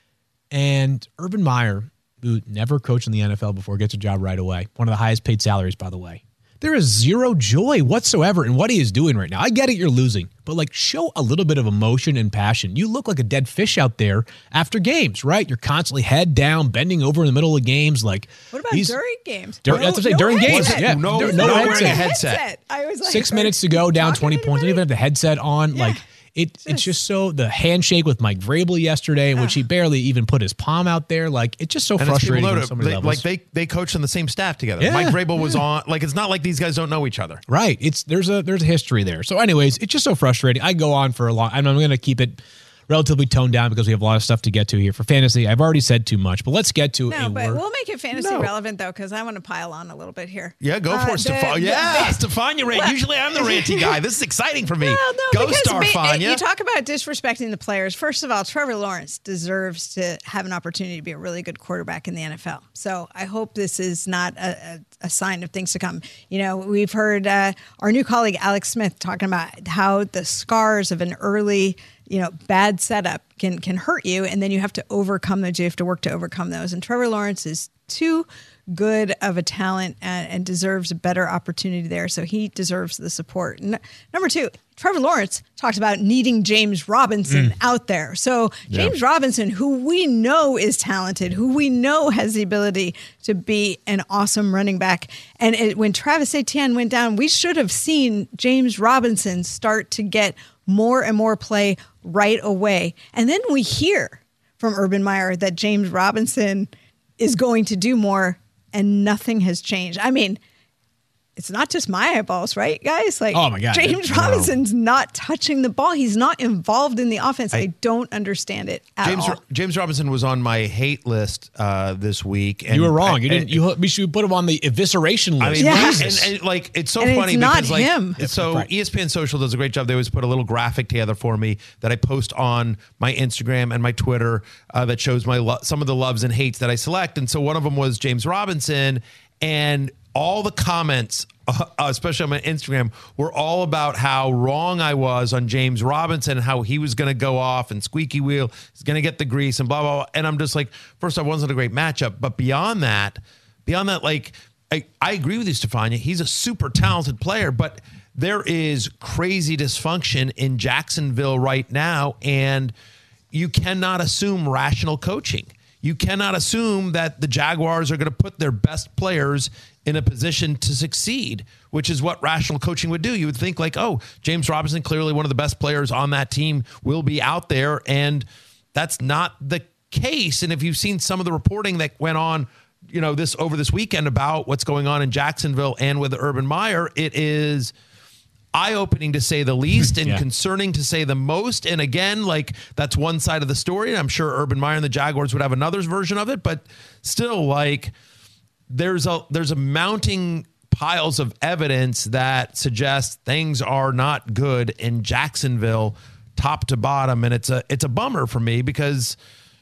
And Urban Meyer, who never coached in the NFL before, gets a job right away. One of the highest paid salaries, by the way. There is zero joy whatsoever in what he is doing right now. I get it, you're losing, but like show a little bit of emotion and passion. You look like a dead fish out there after games, right? You're constantly head down, bending over in the middle of games. Like, what about during games? That's what I'm saying. During games, yeah, no wearing a headset. I was like, 6 minutes to go, down 20 points. Don't even have the headset on. Yeah. Like it's just so the handshake with Mike Vrabel yesterday, in which he barely even put his palm out there. Like it's just so frustrating on so many levels. Like they coached on the same staff together. Yeah. Mike Vrabel was on. Like it's not like these guys don't know each other. Right. There's a history there. So anyways, it's just so frustrating. I go on for a long. I'm going to keep it relatively toned down because we have a lot of stuff to get to here for fantasy. I've already said too much, but let's get to but we'll make it fantasy relevant though, because I want to pile on a little bit here. Yeah, go for it, Stefan. Stefan, you rant. Usually I'm the ranty guy. This is exciting for me. Go, Stefan. You talk about disrespecting the players. First of all, Trevor Lawrence deserves to have an opportunity to be a really good quarterback in the NFL. So I hope this is not a sign of things to come. You know, we've heard our new colleague Alex Smith talking about how the scars of an early bad setup can hurt you, and then you have to overcome those. You have to work to overcome those. And Trevor Lawrence is too good of a talent and deserves a better opportunity there. So he deserves the support. Number two, Trevor Lawrence talked about needing James Robinson out there. So James Robinson, who we know is talented, who we know has the ability to be an awesome running back. And when Travis Etienne went down, we should have seen James Robinson start to get more and more play right away. And then we hear from Urban Meyer that James Robinson is going to do more, and nothing has changed. I mean, it's not just my eyeballs, right, guys? Like, oh my God, James Robinson's not touching the ball. He's not involved in the offense. I don't understand it at all. James Robinson was on my hate list this week. And you were wrong. We should put him on the evisceration list. I mean, and like it's so funny it's not because like him. So ESPN Social does a great job. They always put a little graphic together for me that I post on my Instagram and my Twitter that shows my some of the loves and hates that I select. And so one of them was James Robinson, and all the comments, especially on my Instagram, were all about how wrong I was on James Robinson, how he was going to go off and squeaky wheel, he's going to get the grease and blah, blah, blah. And I'm just like, first off, it wasn't a great matchup. But beyond that, like, I agree with you, Stefania. He's a super talented player, but there is crazy dysfunction in Jacksonville right now. And you cannot assume rational coaching. You cannot assume that the Jaguars are going to put their best players in a position to succeed, which is what rational coaching would do. You would think like, oh, James Robinson, clearly one of the best players on that team, will be out there. And that's not the case. And if you've seen some of the reporting that went on, over this weekend about what's going on in Jacksonville and with Urban Meyer, it is eye-opening to say the least and concerning to say the most. And again, like that's one side of the story. And I'm sure Urban Meyer and the Jaguars would have another version of it, but still like there's a mounting piles of evidence that suggests things are not good in Jacksonville top to bottom. And it's a bummer for me because,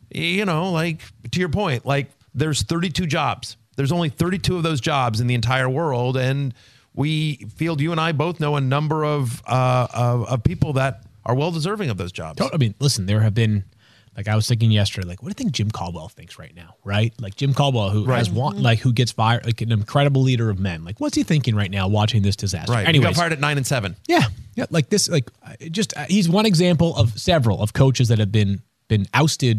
like to your point, like there's 32 jobs. There's only 32 of those jobs in the entire world. And you and I both know a number of people that are well deserving of those jobs. I mean, listen, there have been, like I was thinking yesterday, like what do you think Jim Caldwell thinks right now, right? Like Jim Caldwell, who who gets fired, like an incredible leader of men. Like what's he thinking right now watching this disaster? Right. Anyways, he got fired at 9-7. Yeah. Like this, like just he's one example of several of coaches that have been ousted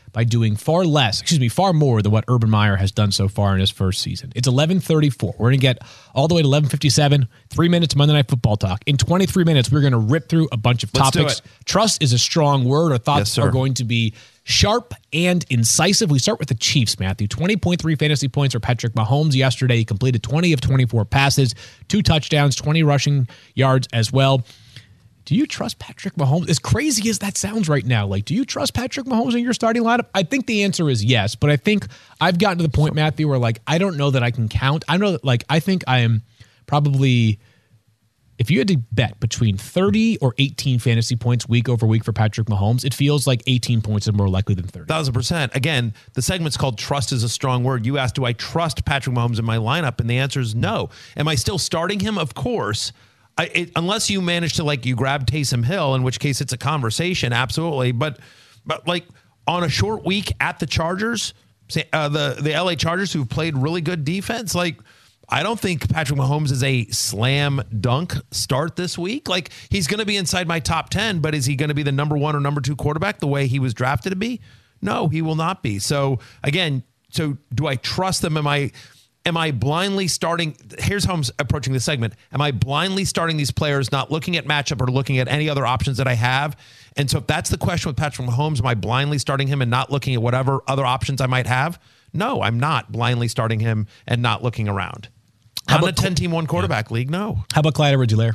by doing far more than what Urban Meyer has done so far in his first season. It's 11:34. We're going to get all the way to 11:57, 3 minutes Monday Night Football talk. In 23 minutes, we're going to rip through a bunch of Let's do topics. it. Trust is a strong word. Our thoughts Yes, sir. are going to be sharp and incisive. We start with the Chiefs, Matthew. 20.3 fantasy points for Patrick Mahomes yesterday. He completed 20 of 24 passes, 2 touchdowns, 20 rushing yards as well. Do you trust Patrick Mahomes? As crazy as that sounds right now, like, do you trust Patrick Mahomes in your starting lineup? I think the answer is yes, but I think I've gotten to the point, Matthew, where, like, I don't know that I can count. I know that, like, I think I am probably, if you had to bet between 30 or 18 fantasy points week over week for Patrick Mahomes, it feels like 18 points is more likely than 30. 1,000%. Again, the segment's called Trust is a Strong Word. You asked, do I trust Patrick Mahomes in my lineup? And the answer is no. Am I still starting him? Of course. Unless you manage to, like, you grab Taysom Hill, in which case it's a conversation, absolutely. But like, on a short week at the Chargers, the LA Chargers, who've played really good defense, like, I don't think Patrick Mahomes is a slam dunk start this week. Like, he's going to be inside my top 10, but is he going to be the number 1 or number 2 quarterback the way he was drafted to be? No, he will not be. So again, do I trust them? Am I blindly starting? Here's how I'm approaching this segment. Am I blindly starting these players, not looking at matchup or looking at any other options that I have? And so if that's the question with Patrick Mahomes, am I blindly starting him and not looking at whatever other options I might have? No, I'm not blindly starting him and not looking around. I'm a 10-team one quarterback league. No. How about Clyde Edwards-Helaire?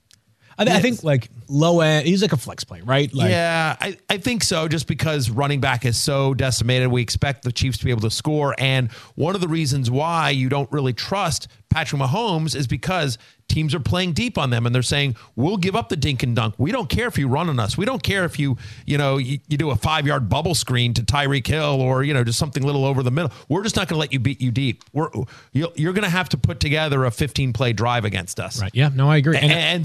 I think, like, low end, he's like a flex play, right? Like, yeah, I think so, just because running back is so decimated. We expect the Chiefs to be able to score. And one of the reasons why you don't really trust Patrick Mahomes is because teams are playing deep on them and they're saying, we'll give up the dink and dunk. We don't care if you run on us. We don't care if you do a 5-yard bubble screen to Tyreek Hill or, just something little over the middle. We're just not going to let you beat you deep. You're going to have to put together a 15-play drive against us. Right. Yeah, no, I agree.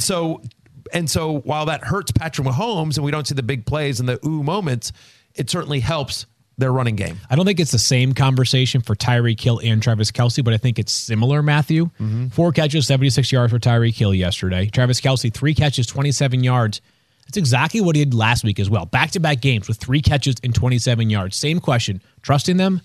And so while that hurts Patrick Mahomes and we don't see the big plays and the moments, it certainly helps their running game. I don't think it's the same conversation for Tyreek Hill and Travis Kelce, but I think it's similar, Matthew. Mm-hmm. 4 catches, 76 yards for Tyreek Hill yesterday. Travis Kelce, 3 catches, 27 yards. That's exactly what he did last week as well. Back-to-back games with 3 catches and 27 yards. Same question. Trusting them?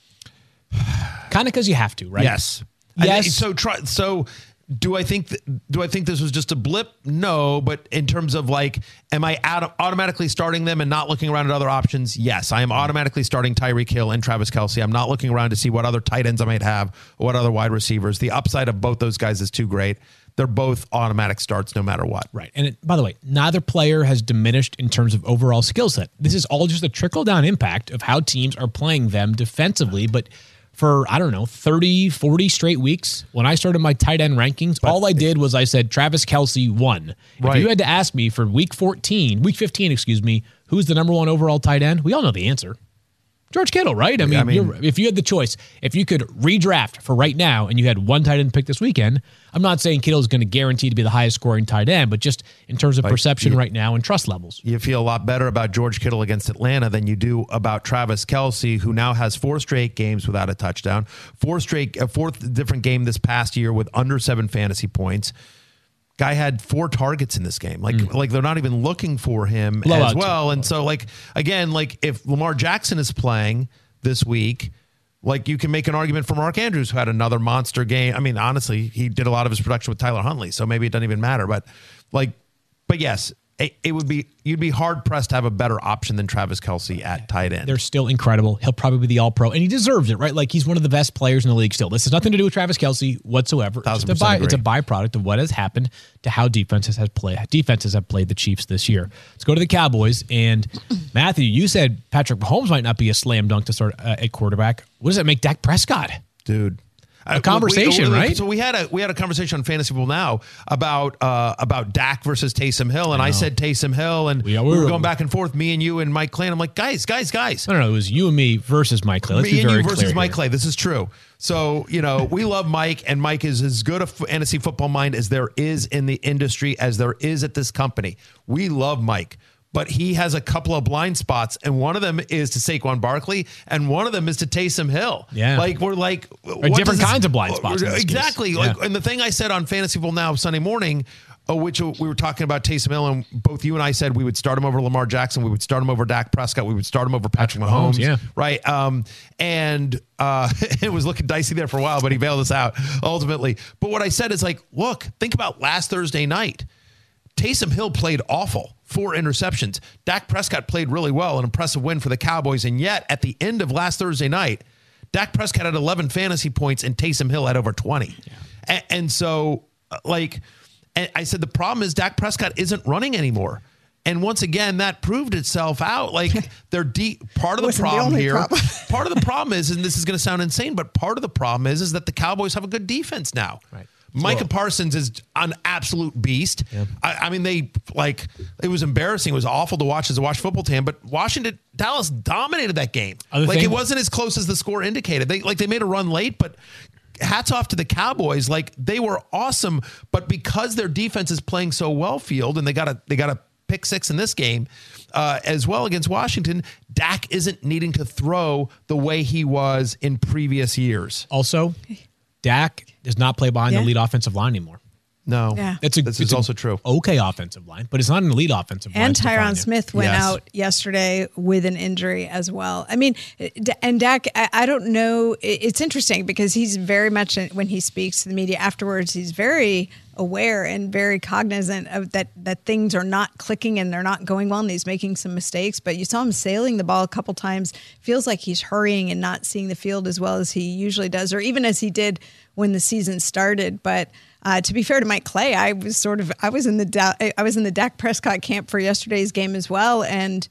Kind of because you have to, right? Yes. Yes. So do I think this was just a blip? No, but in terms of, like, am I automatically starting them and not looking around at other options? Yes, I am automatically starting Tyreek Hill and Travis Kelce. I'm not looking around to see what other tight ends I might have or what other wide receivers. The upside of both those guys is too great. They're both automatic starts no matter what. Right. And by the way, neither player has diminished in terms of overall skill set. This is all just a trickle-down impact of how teams are playing them defensively, but for, 30, 40 straight weeks, when I started my tight end rankings, all I did was I said Travis Kelce 1. Right. If you had to ask me for week 15, who's the number 1 overall tight end, we all know the answer. George Kittle, right? I mean, if you had the choice, if you could redraft for right now and you had one tight end pick this weekend, I'm not saying Kittle is going to guarantee to be the highest scoring tight end, but just in terms of perception right now and trust levels. You feel a lot better about George Kittle against Atlanta than you do about Travis Kelce, who now has 4 straight games without a touchdown, fourth different game this past year with under 7 fantasy points. Guy had 4 targets in this game. Like they're not even looking for him as well. And so, like, again, like, if Lamar Jackson is playing this week, like, you can make an argument for Mark Andrews, who had another monster game. I mean, honestly, he did a lot of his production with Tyler Huntley, so maybe it doesn't even matter. But yes, you'd be hard pressed to have a better option than Travis Kelce at tight end. They're still incredible. He'll probably be the All-Pro, and he deserves it, right? Like, he's one of the best players in the league still. This has nothing to do with Travis Kelce whatsoever. It's a byproduct of what has happened to how defenses have played the Chiefs this year. Let's go to the Cowboys. And Matthew, you said Patrick Mahomes might not be a slam dunk to start at quarterback. What does that make Dak Prescott? Dude. A conversation, right? So we had a conversation on Fantasy Football Now about Dak versus Taysom Hill, and I said Taysom Hill, and we were going back and forth, me and you and Mike Clay. And I'm like, guys. No, it was you and me versus Mike Clay. Let's be very clear. Me and you versus Mike Clay. This is true. So, we love Mike, and Mike is as good a fantasy football mind as there is in the industry, as there is at this company. We love Mike. But he has a couple of blind spots, and one of them is to Saquon Barkley, and one of them is to Taysom Hill. Yeah, we're different kinds of blind spots. Exactly. Yeah. And the thing I said on Fantasy Football Now Sunday morning, which we were talking about Taysom Hill, and both you and I said we would start him over Lamar Jackson, we would start him over Dak Prescott, we would start him over Patrick Mahomes, yeah. right? And it was looking dicey there for a while, but he bailed us out ultimately. But what I said is like, look, think about last Thursday night. Taysom Hill played awful, 4 interceptions. Dak Prescott played really well, an impressive win for the Cowboys, and yet at the end of last Thursday night, Dak Prescott had 11 fantasy points and Taysom Hill had over 20. Yeah. And so, like, and I said the problem is Dak Prescott isn't running anymore. And once again, that proved itself out. Like, they're deep. Part of the problem here, part of the problem is, and this is going to sound insane, but part of the problem is that the Cowboys have a good defense now. Right. Micah Parsons is an absolute beast. Yeah. I mean, it was embarrassing. It was awful to watch as a watch football team, but Dallas dominated that game. It wasn't as close as the score indicated. They made a run late, but hats off to the Cowboys. Like, they were awesome, but because their defense is playing so well field and they got a pick 6 in this game as well against Washington, Dak isn't needing to throw the way he was in previous years. Also, Dak does not play behind the lead offensive line anymore. No, yeah. This is also true. Okay, offensive line, but it's not an elite offensive line. And Tyron Smith went out yesterday with an injury as well. I mean, and Dak, I don't know. It's interesting because he's very much, when he speaks to the media afterwards, he's very aware and very cognizant of that things are not clicking and they're not going well and he's making some mistakes. But you saw him sailing the ball a couple times. Feels like he's hurrying and not seeing the field as well as he usually does, or even as he did when the season started. But to be fair to Mike Clay, I was in the Dak Prescott camp for yesterday's game as well, and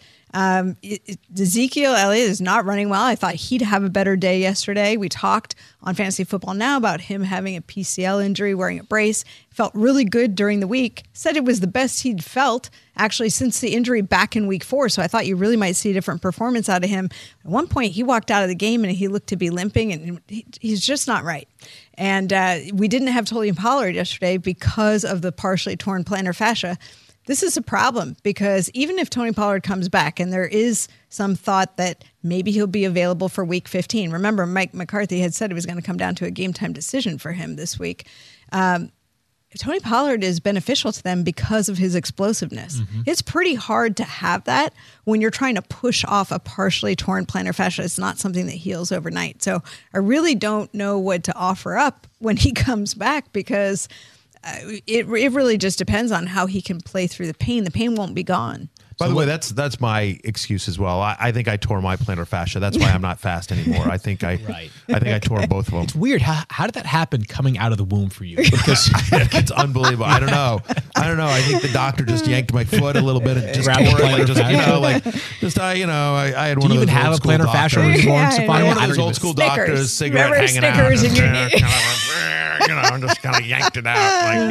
Ezekiel Elliott is not running well. I thought he'd have a better day yesterday. We talked on Fantasy Football Now about him having a PCL injury, wearing a brace. Felt really good during the week. Said it was the best he'd felt actually since the injury back in week 4. So I thought you really might see a different performance out of him. At one point, he walked out of the game and he looked to be limping, and he's just not right. And we didn't have Tony Pollard yesterday because of the partially torn plantar fascia. This is a problem because even if Tony Pollard comes back, and there is some thought that maybe he'll be available for week 15. Remember, Mike McCarthy had said it was going to come down to a game time decision for him this week. Tony Pollard is beneficial to them because of his explosiveness. Mm-hmm. It's pretty hard to have that when you're trying to push off a partially torn plantar fascia. It's not something that heals overnight. So I really don't know what to offer up when he comes back because it really just depends on how he can play through the pain. The pain won't be gone. By the way, that's my excuse as well. I think I tore my plantar fascia. That's why I'm not fast anymore. I think I tore both of them. It's weird. How did that happen coming out of the womb for you? Because it's unbelievable. I don't know. I think the doctor just yanked my foot a little bit and just tore it. I had one of those. Do you even have a plantar fascia one of those old school doctors, cigarette hanging out. In your knee. I'm just kind of yanked it out,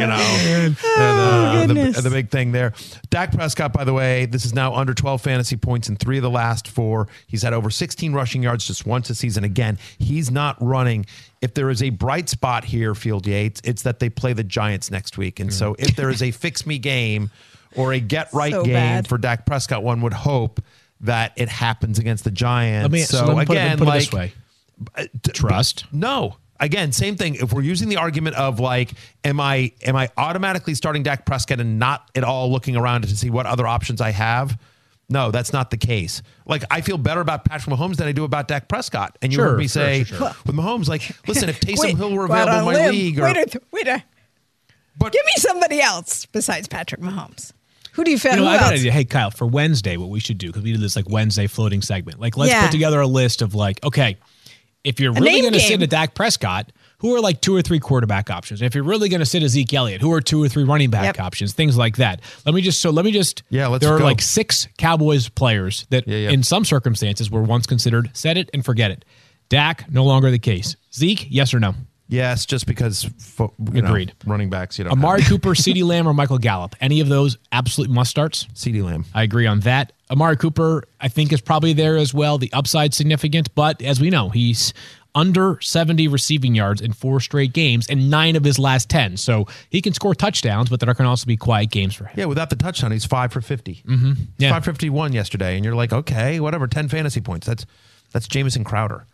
the big thing there. Dak Prescott, by the way, this is now under 12 fantasy points in 3 of the last 4. He's had over 16 rushing yards just once this season. Again, he's not running. If there is a bright spot here, Field Yates, it's that they play the Giants next week. And so if there is a fix-me game or a get-right game for Dak Prescott, one would hope that it happens against the Giants. Let me put it this way. Trust? No. Again, same thing. If we're using the argument of like, am I automatically starting Dak Prescott and not at all looking around to see what other options I have? No, that's not the case. Like, I feel better about Patrick Mahomes than I do about Dak Prescott. And you heard me say with Mahomes, like, listen, if Taysom Hill were available in my league, But give me somebody else besides Patrick Mahomes. Who do you feel? I got an idea. Hey, Kyle, for Wednesday, what we should do, because we did this like Wednesday floating segment. Like, let's put together a list of like, okay, if you're really going to sit a Dak Prescott, who are like 2 or 3 quarterback options? If you're really going to sit a Zeke Elliott, who are 2 or 3 running back options? Things like that. Let me just there are like 6 Cowboys players that in some circumstances were once considered set it and forget it. Dak, no longer the case. Zeke, yes or no? Yes, just because agreed. Running backs, you don't Amari Cooper, CeeDee Lamb, or Michael Gallup. Any of those absolute must starts? CeeDee Lamb. I agree on that. Amari Cooper, I think, is probably there as well. The upside significant, but as we know, he's under 70 receiving yards in 4 straight games and 9 of his last 10. So he can score touchdowns, but there can also be quiet games for him. Yeah, without the touchdown, he's 5 for 50. Mm-hmm. Yeah. 551 yesterday, and you're like, okay, whatever, 10 fantasy points. That's Jamison Crowder.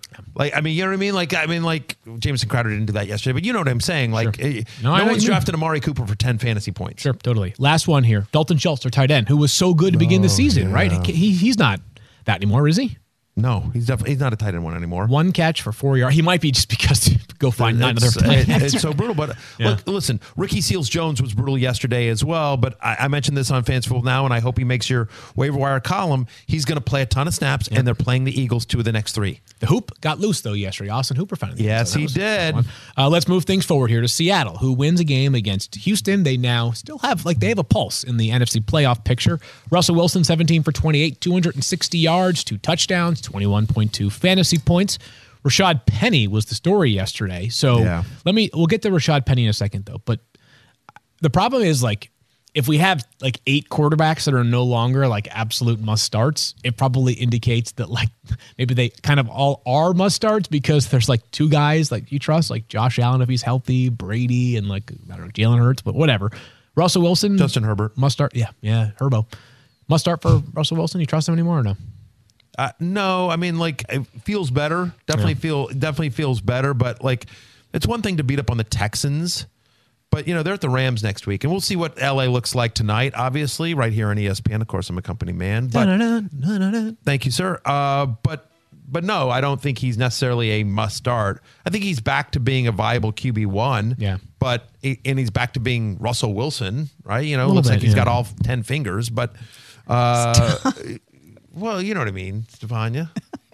Like, I mean, you know what I mean? Like Jameson Crowder didn't do that yesterday, but you know what I'm saying? Like, Sure. no I know one's you mean. drafted Amari Cooper for 10 fantasy points. Sure, totally. Last one here. Dalton Schultz, their tight end, who was so good to begin the season, right? He's not that anymore, is he? No, he's not a tight end one anymore. 1 catch for 4 yards. He might be just because go find another play. It's so brutal. But look, listen, Ricky Seals-Jones was brutal yesterday as well. But I mentioned this on Fansful Now, and I hope he makes your waiver wire column. He's going to play a ton of snaps, and they're playing the Eagles 2 of the next 3. The hoop got loose, though, yesterday. Austin Hooper found it. Yes, he did. Let's move things forward here to Seattle, who wins a game against Houston. They now still have, they have a pulse in the NFC playoff picture. Russell Wilson, 17 for 28, 260 yards, 2 touchdowns, 21.2 fantasy points. Rashad Penny was the story yesterday. So we'll get to Rashad Penny in a second, though. But the problem is, if we have 8 quarterbacks that are no longer absolute must starts, it probably indicates that maybe they kind of all are must starts because there's 2 guys you trust, like Josh Allen if he's healthy, Brady, and I don't know, Jalen Hurts, but whatever. Russell Wilson, Justin Herbert must start. Yeah, Herbo must start for Russell Wilson. You trust him anymore or no? No, I mean, it feels better. Definitely feels better. But it's one thing to beat up on the Texans. But, they're at the Rams next week, and we'll see what L.A. looks like tonight, obviously, right here on ESPN. Of course, I'm a company man. But thank you, sir. But no, I don't think he's necessarily a must-start. I think he's back to being a viable QB1. Yeah. And he's back to being Russell Wilson, right? Looks like he's got all 10 fingers. But, well, you know what I mean, Stefania.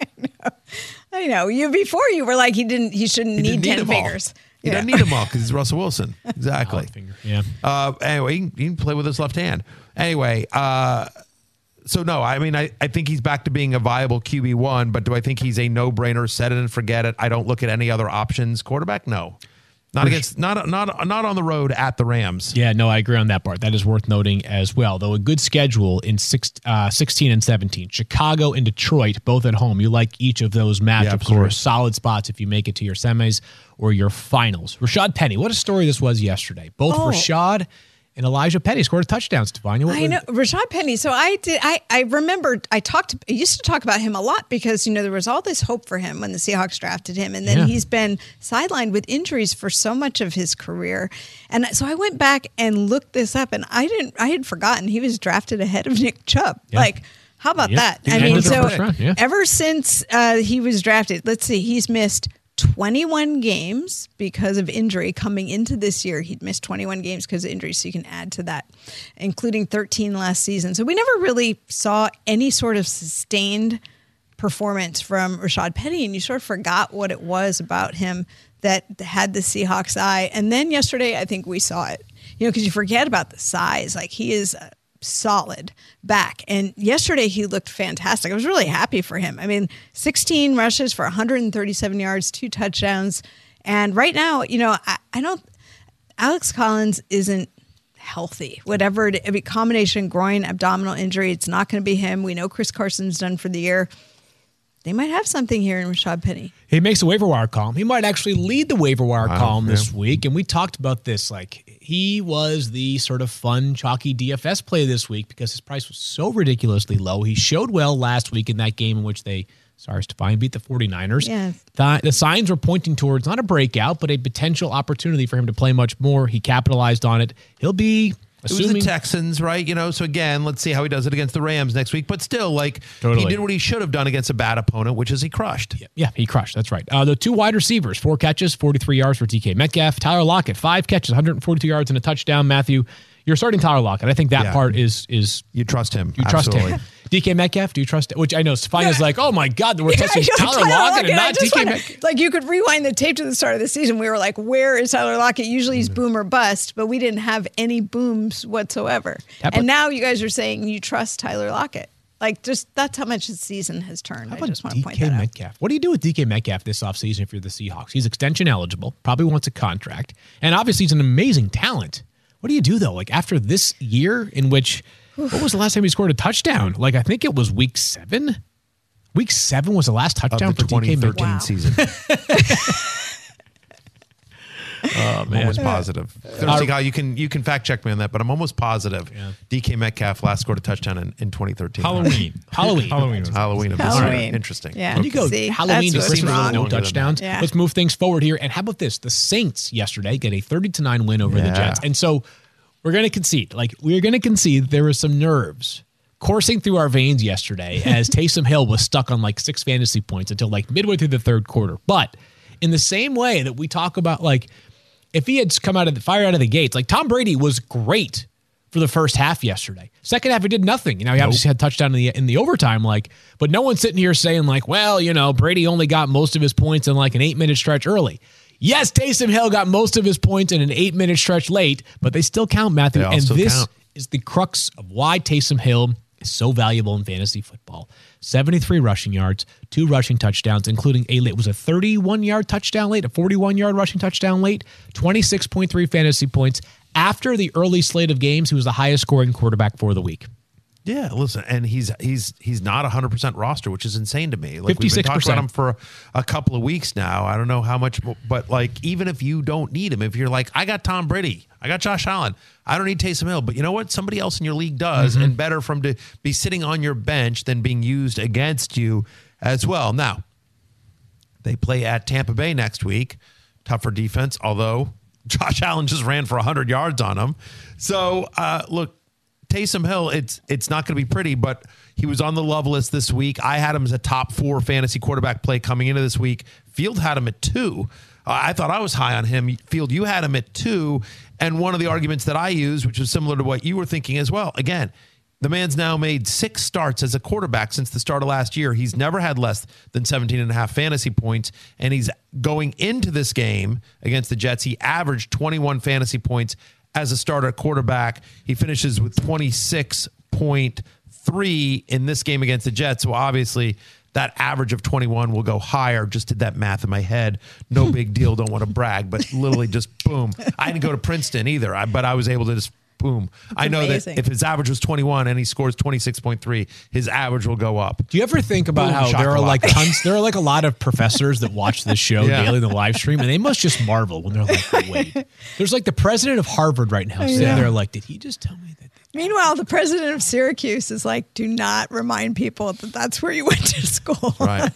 I know. Before you were he shouldn't need 10 fingers. He doesn't need them all because he's Russell Wilson. Exactly. Yeah. Anyway, he can play with his left hand. Anyway, so no, I mean, I think he's back to being a viable QB1, but do I think he's a no-brainer, set it and forget it? I don't look at any other options. Quarterback? No. Not on the road at the Rams. Yeah, no, I agree on that part. That is worth noting as well. Though a good schedule in 16 and 17. Chicago and Detroit, both at home. You like each of those matchups or solid spots if you make it to your semis or your finals. Rashad Penny, what a story this was yesterday. Both Rashad and Elijah Penny scored a touchdown, Stefania. I know Rashad Penny. So I remember I used to talk about him a lot because there was all this hope for him when the Seahawks drafted him, and then he's been sidelined with injuries for so much of his career. And so I went back and looked this up, and I had forgotten he was drafted ahead of Nick Chubb. Yeah. How about that? I mean, so ever since he was drafted, let's see, he's missed 21 games because of injury coming into this year. He'd missed 21 games because of injury, so you can add to that, including 13 last season. So we never really saw any sort of sustained performance from Rashad Penny, and you sort of forgot what it was about him that had the Seahawks eye. And then yesterday, I think we saw it, because you forget about the size. He is solid back. And yesterday he looked fantastic. I was really happy for him. I mean, 16 rushes for 137 yards, 2 touchdowns. And right now, I don't, Alex Collins isn't healthy. Whatever, combination groin, abdominal injury, it's not going to be him. We know Chris Carson's done for the year. They might have something here in Rashad Penny. He makes a waiver wire column. He might actually lead the waiver wire column this week. And we talked about this. He was the sort of fun, chalky DFS play this week because his price was so ridiculously low. He showed well last week in that game in which they, Stefan, beat the 49ers. Yeah. The signs were pointing towards not a breakout, but a potential opportunity for him to play much more. He capitalized on it. He'll be... It was the Texans, right? So again, let's see how he does it against the Rams next week. But still, he did what he should have done against a bad opponent, which is he crushed. Yeah, he crushed. That's right. The 2 wide receivers, 4 catches, 43 yards for DK Metcalf. Tyler Lockett, 5 catches, 142 yards and a touchdown. Matthew, you're starting Tyler Lockett. I think that part is you trust him. You trust him. DK Metcalf, do you trust it? Which I know Stefania's oh my God, we're testing Tyler Lockett and not DK Metcalf. You could rewind the tape to the start of the season. We were like, where is Tyler Lockett? Usually he's boom or bust, but we didn't have any booms whatsoever. And now you guys are saying you trust Tyler Lockett. That's how much his season has turned. I just want to point that out. Metcalf? What do you do with DK Metcalf this offseason if you're the Seahawks? He's extension eligible, probably wants a contract, and obviously he's an amazing talent. What do you do, though? After this year in which, what was the last time he scored a touchdown? I think it was week 7. Week 7 was the last touchdown of the for DK 2013 season. I'm almost positive. Thirsty Kyle, you can fact check me on that, but I'm almost positive. DK Metcalf last scored a touchdown in 2013. Halloween. Halloween of this year. Halloween. Interesting. Yeah. And you go See, Halloween to that's Christmas what's with no wrong. touchdowns. Yeah. Let's move things forward here. And how about this? The Saints yesterday get a 30-9 win over the Jets. And so we're going to concede. We're going to concede there was some nerves coursing through our veins yesterday as Taysom Hill was stuck on 6 fantasy points until midway through the third quarter. But in the same way that we talk about, if he had come out of the gates, Tom Brady was great for the first half yesterday. Second half, he did nothing. He obviously had a touchdown in the overtime, but no one's sitting here saying Brady only got most of his points in an 8-minute stretch early. Yes, Taysom Hill got most of his points in an 8-minute stretch late, but they still count, Matthew. They all And still this count. is the crux of why Taysom Hill is so valuable in fantasy football. 73 rushing yards, 2 rushing touchdowns, including it was a 31-yard touchdown late, a 41-yard rushing touchdown late, 26.3 fantasy points. After the early slate of games, he was the highest scoring quarterback for the week. Yeah, listen, and he's not 100% roster, which is insane to me. We've been 56%. talking about him for a couple of weeks now. I don't know how much, but even if you don't need him, if you're I got Tom Brady, I got Josh Allen, I don't need Taysom Hill, but you know what? Somebody else in your league does, and better for him to be sitting on your bench than being used against you as well. Now, they play at Tampa Bay next week. Tougher defense, although Josh Allen just ran for 100 yards on him. So, look, Taysom Hill, it's not going to be pretty, but he was on the love list this week. I had him as a top 4 fantasy quarterback play coming into this week. Field had him at 2. I thought I was high on him. Field, you had him at 2. And one of the arguments that I used, which was similar to what you were thinking as well. Again, the man's now made 6 starts as a quarterback since the start of last year. He's never had less than 17.5 fantasy points. And he's going into this game against the Jets. He averaged 21 fantasy points as a starter quarterback. He finishes with 26.3 in this game against the Jets. So obviously that average of 21 will go higher. Just did that math in my head. No big deal. Don't want to brag, but literally just boom. I didn't go to Princeton either, but I was able to just boom. I know amazing. that if his average was 21 and he scores 26.3, his average will go up. Do you ever think about Boom, how there are shakalaka. there are a lot of professors that watch this show Yeah. daily in the live stream, and they must just marvel when they're wait. There's the president of Harvard right now sitting there did he just tell me that? Meanwhile, the president of Syracuse is do not remind people that that's where you went to school. Right.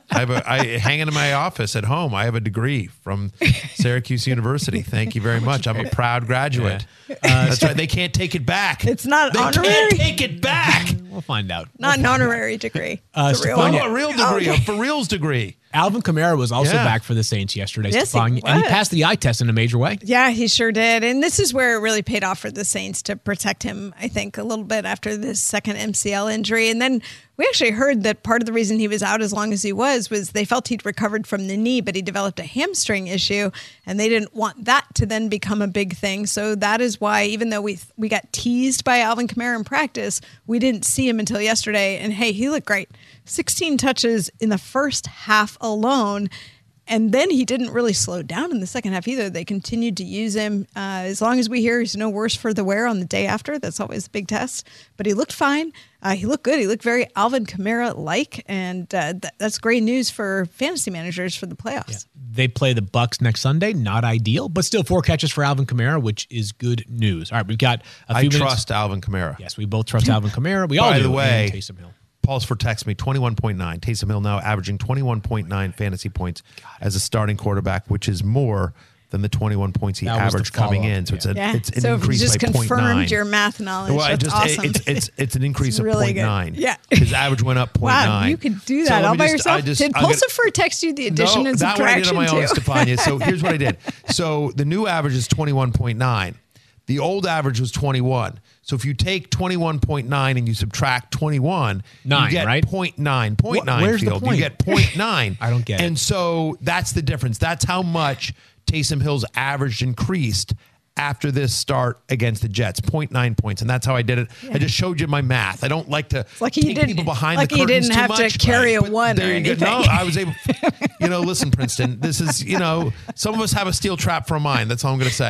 I hanging in my office at home. I have a degree from Syracuse University. Thank you very much. I'm a proud graduate. That's right. They can't take it back. It's not They honorary. can't take it back. We'll find out. Not an honorary degree. It's a real Oh, one. a real degree, a for reals degree. Alvin Kamara was also Yeah. back for the Saints yesterday, Yes, he Stefan, and he was. passed the eye test in a major way. Yeah, he sure did. And this is where it really paid off for the Saints to protect him, I think, a little bit after this second MCL injury. And then we actually heard that part of the reason he was out as long as he was they felt he'd recovered from the knee, but he developed a hamstring issue, and they didn't want that to then become a big thing. So that is why, even though we got teased by Alvin Kamara in practice, we didn't see him until yesterday. And hey, he looked great. 16 touches in the first half alone. And then he didn't really slow down in the second half either. They continued to use him. As long as we hear he's no worse for the wear on the day after, that's always a big test. But he looked fine. He looked good. He looked very Alvin Kamara-like. And that's great news for fantasy managers for the playoffs. They play the Bucks next Sunday. Not ideal, but still 4 catches for Alvin Kamara, which is good news. All right, we've got a few I minutes. trust Alvin Kamara. Yes, we both trust Alvin Kamara. We all By do. the way, and Taysom Hill. Paul's for text me 21.9. Taysom Hill now averaging 21.9 fantasy points as a starting quarterback, which is more than the 21 points he That was the averaged coming follow-up, in. So yeah. it's an So increase you just by 0.9. confirmed your math knowledge. Well, That's awesome. It's an increase It's of really 0.9. good. Yeah. His average went up 0.9. Wow, you could do that So let all me by just- yourself. Did I'm gonna- Pulsifer text you the addition and that one I did on subtraction my own, too? Stefania. So here's what I did. So the new average is 21.9. The old average was 21. So if you take 21.9 and you subtract 21, Nine, you get right? 0.9. 0.9 Where's the Field. point? You get 0.9. I don't get it. And so that's the difference. That's how much Taysom Hill's average increased after this start against the Jets, 0.9 points. And that's how I did it. I just showed you my math. I don't like to Lucky take you didn't- people behind lucky the you curtains didn't too have to much. carry a But one there or you go. No, anything. I was able, listen, Princeton, this is, some of us have a steel trap for a mind. That's all I'm going to say.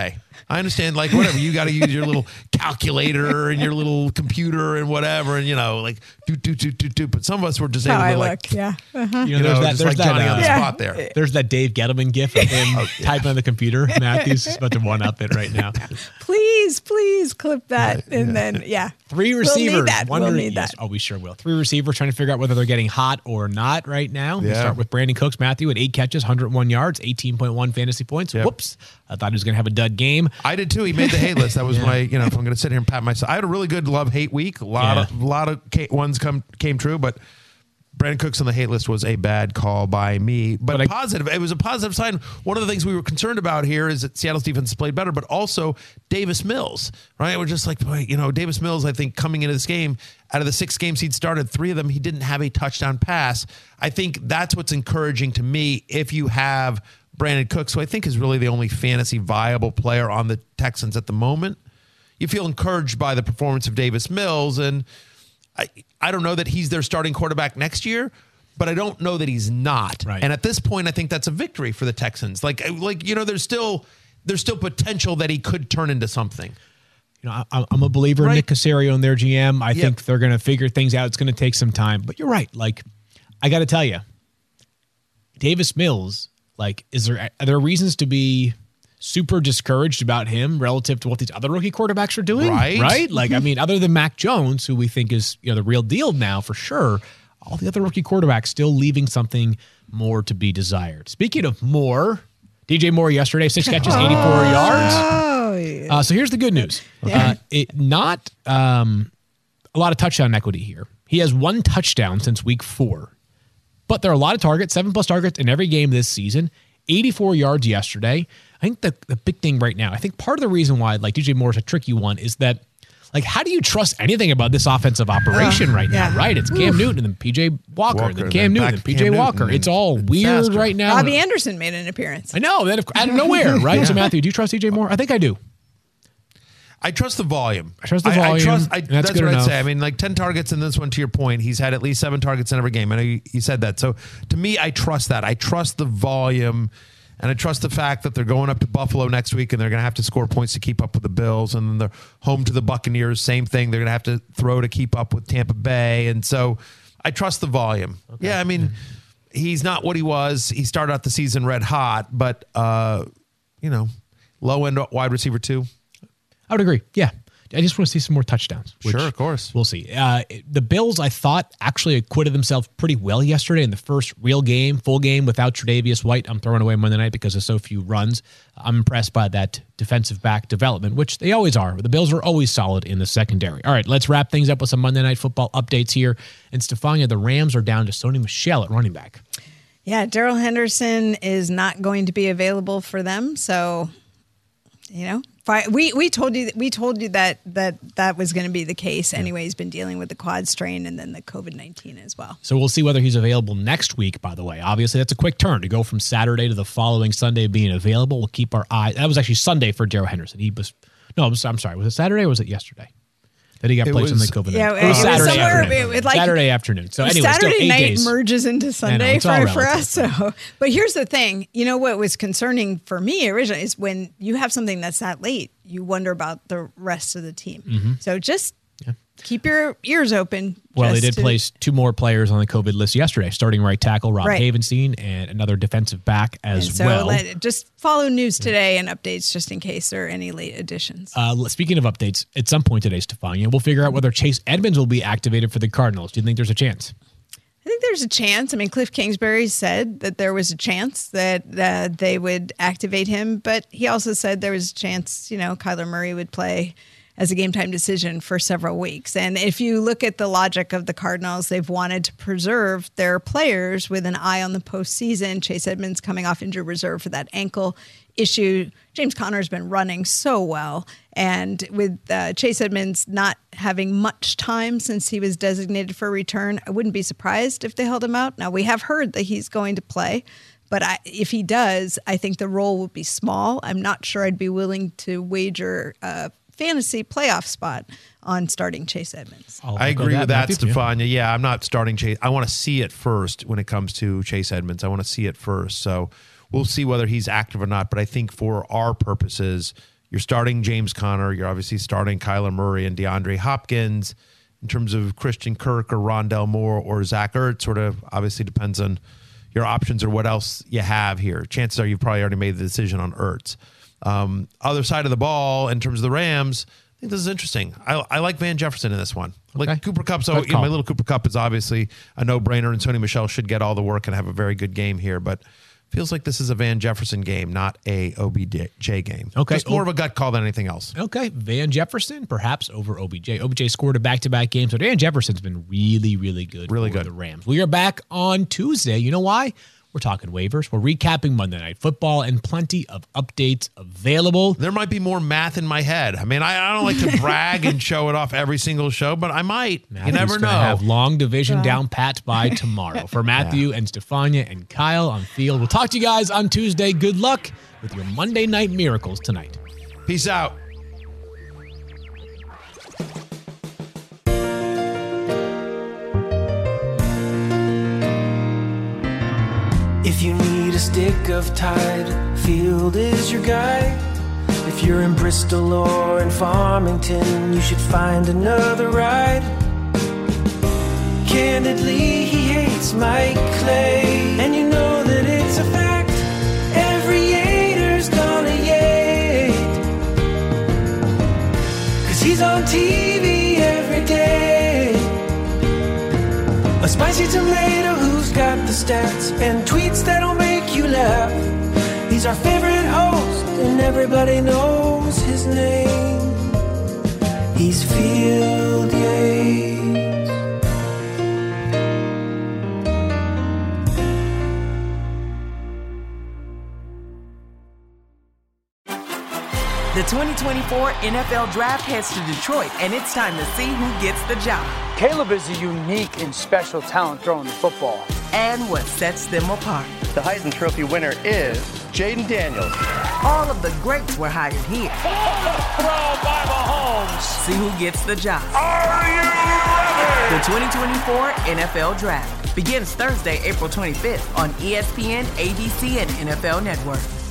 I understand, like, whatever. You got to use your little calculator and your little computer and whatever, and, like, do. But some of us were just able to, like, yeah. There's just like Johnny on the Yeah. spot there. There's that Dave Gettleman gif of him typing on the computer. Matthew's is about to one-up it right now. Please clip that. And then, Three receivers. We'll need that. Wondering- We'll need yes. that. Oh, we sure will. Three receivers trying to figure out whether they're getting hot or not right now. We'll Yeah. start with Brandon Cooks. Matthew at 8 catches, 101 yards, 18.1 fantasy points. Yep. Whoops. I thought he was going to have a dud game. I did too. He made the hate list. That was my, if I'm going to sit here and pat myself. I had a really good love-hate week. A lot of ones came true, but Brandon Cooks on the hate list was a bad call by me. But positive. It was a positive sign. One of the things we were concerned about here is that Seattle's defense played better, but also Davis Mills, right? We're just like, boy, Davis Mills, I think coming into this game, out of the 6 games he'd started, 3 of them, he didn't have a touchdown pass. I think that's what's encouraging to me if you have Brandon Cooks, who I think is really the only fantasy viable player on the Texans at the moment. You feel encouraged by the performance of Davis Mills, and I don't know that he's their starting quarterback next year, but I don't know that he's not. Right. And at this point, I think that's a victory for the Texans. There's still potential that he could turn into something. I'm a believer in Nick Caserio and their GM. I Yep. think they're going to figure things out. It's going to take some time. But you're right. Like, I got to tell you, Davis Mills, like, are there reasons to be super discouraged about him relative to what these other rookie quarterbacks are doing? Right. Like, I mean, other than Mac Jones, who we think is the real deal now for sure, all the other rookie quarterbacks still leaving something more to be desired. Speaking of more, DJ Moore yesterday, 6 catches, 84 yards. Oh, yeah. So here's the good news. Not a lot of touchdown equity here. He has 1 touchdown since week 4. But there are a lot of targets, 7+ targets in every game this season, 84 yards yesterday. I think the big thing right now, I think part of the reason why like DJ Moore is a tricky one is that, like, how do you trust anything about this offensive operation right now, right? It's Cam Newton and then PJ Walker, then Cam Newton, and PJ Walker. It's all weird disaster. right now. Robbie Anderson made an appearance. I know, then out of nowhere, right? So Matthew, do you trust DJ Moore? I think I do. I trust the volume. I trust the volume. That's That's good what enough. I'd say. I mean, like 10 targets in this one, to your point, he's had at least 7 targets in every game. I know you said that. So to me, I trust that. I trust the volume, and I trust the fact that they're going up to Buffalo next week and they're going to have to score points to keep up with the Bills. And then they're home to the Buccaneers. Same thing. They're going to have to throw to keep up with Tampa Bay. And so I trust the volume. Okay. Yeah, I mean, he's not what he was. He started out the season red hot, but, low-end wide receiver 2. I would agree. Yeah. I just want to see some more touchdowns. Sure, of course. We'll see. The Bills, I thought, actually acquitted themselves pretty well yesterday in the first real game, full game without Tre'Davious White. I'm throwing away Monday night because of so few runs. I'm impressed by that defensive back development, which they always are. The Bills are always solid in the secondary. All right, let's wrap things up with some Monday Night Football updates here. And Stefania, the Rams are down to Sony Michel at running back. Yeah, Darrell Henderson is not going to be available for them. So, we told you that was going to be the case. Anyway, he's been dealing with the quad strain and then the COVID-19 as well. So we'll see whether he's available next week, by the way. Obviously, that's a quick turn to go from Saturday to the following Sunday being available. We'll keep our eye. That was actually Sunday for Darrell Henderson. I'm sorry. Was it Saturday or was it yesterday that he got placed on the COVID-19? Yeah, it was Saturday afternoon. Saturday afternoon. So anyway, Saturday still 8 night days. merges into Sunday it's all for us. relative. So, but here's the thing. What was concerning for me originally is when you have something that's that late, you wonder about the rest of the team. So just keep your ears open. Well, they did place 2 more players on the COVID list yesterday, starting right tackle Rob Right. Havenstein and another defensive back as so well. Just follow news today and updates just in case there are any late additions. Speaking of updates, at some point today, Stefania, we'll figure out whether Chase Edmonds will be activated for the Cardinals. Do you think there's a chance? I think there's a chance. I mean, Cliff Kingsbury said that there was a chance that they would activate him, but he also said there was a chance, Kyler Murray would play as a game time decision for several weeks. And if you look at the logic of the Cardinals, they've wanted to preserve their players with an eye on the postseason. Chase Edmonds coming off injured reserve for that ankle issue. James Conner's been running so well. And with Chase Edmonds not having much time since he was designated for return, I wouldn't be surprised if they held him out. Now, we have heard that he's going to play. But if he does, I think the role will be small. I'm not sure I'd be willing to wager fantasy playoff spot on starting Chase Edmonds. I agree with that, Matthew. Stefania. Yeah, I'm not starting Chase. I want to see it first when it comes to Chase Edmonds. I want to see it first. So we'll see whether he's active or not. But I think for our purposes, You're starting James Conner. You're obviously starting Kyler Murray and DeAndre Hopkins. In terms of Christian Kirk or Rondell Moore or Zach Ertz, sort of obviously depends on your options or what else you have here. Chances are you've probably already made the decision on Ertz. Other side of the ball, in terms of the Rams, I think this is interesting. I like Van Jefferson in this one. Okay. Like Cooper Kupp, so my little Cooper Kupp is obviously a no-brainer, and Sony Michel should get all the work and have a very good game here, but feels like this is a Van Jefferson game, not a OBJ game. Okay. Just more of a gut call than anything else. Okay, Van Jefferson perhaps over OBJ. OBJ scored a back-to-back game, so Van Jefferson's been really, really good for the Rams. We are back on Tuesday. You know why? We're talking waivers. We're recapping Monday Night Football and plenty of updates available. There might be more math in my head. I mean, I don't like to brag and show it off every single show, but I might. You never know. Have long division down pat by tomorrow. For Matthew and Stefania and Kyle on field, we'll talk to you guys on Tuesday. Good luck with your Monday Night Miracles tonight. Peace out. If you need a stick of Tide, Field is your guide. If you're in Bristol or in Farmington, you should find another ride. Candidly, he hates Mike Clay, and you know that it's a fact. Every Yater's gonna Yate, 'cause he's on TV every day. A spicy tomato who's got the stats and tweets that'll make you laugh. He's our favorite host and everybody knows his name. He's Field Yates. The 2024 NFL Draft heads to Detroit, and it's time to see who gets the job. Caleb is a unique and special talent throwing the football. And what sets them apart. The Heisman Trophy winner is Jaden Daniels. All of the greats were hired here. Throw by Mahomes. See who gets the job. Are you ready? The 2024 NFL Draft begins Thursday, April 25th on ESPN, ABC, and NFL Network.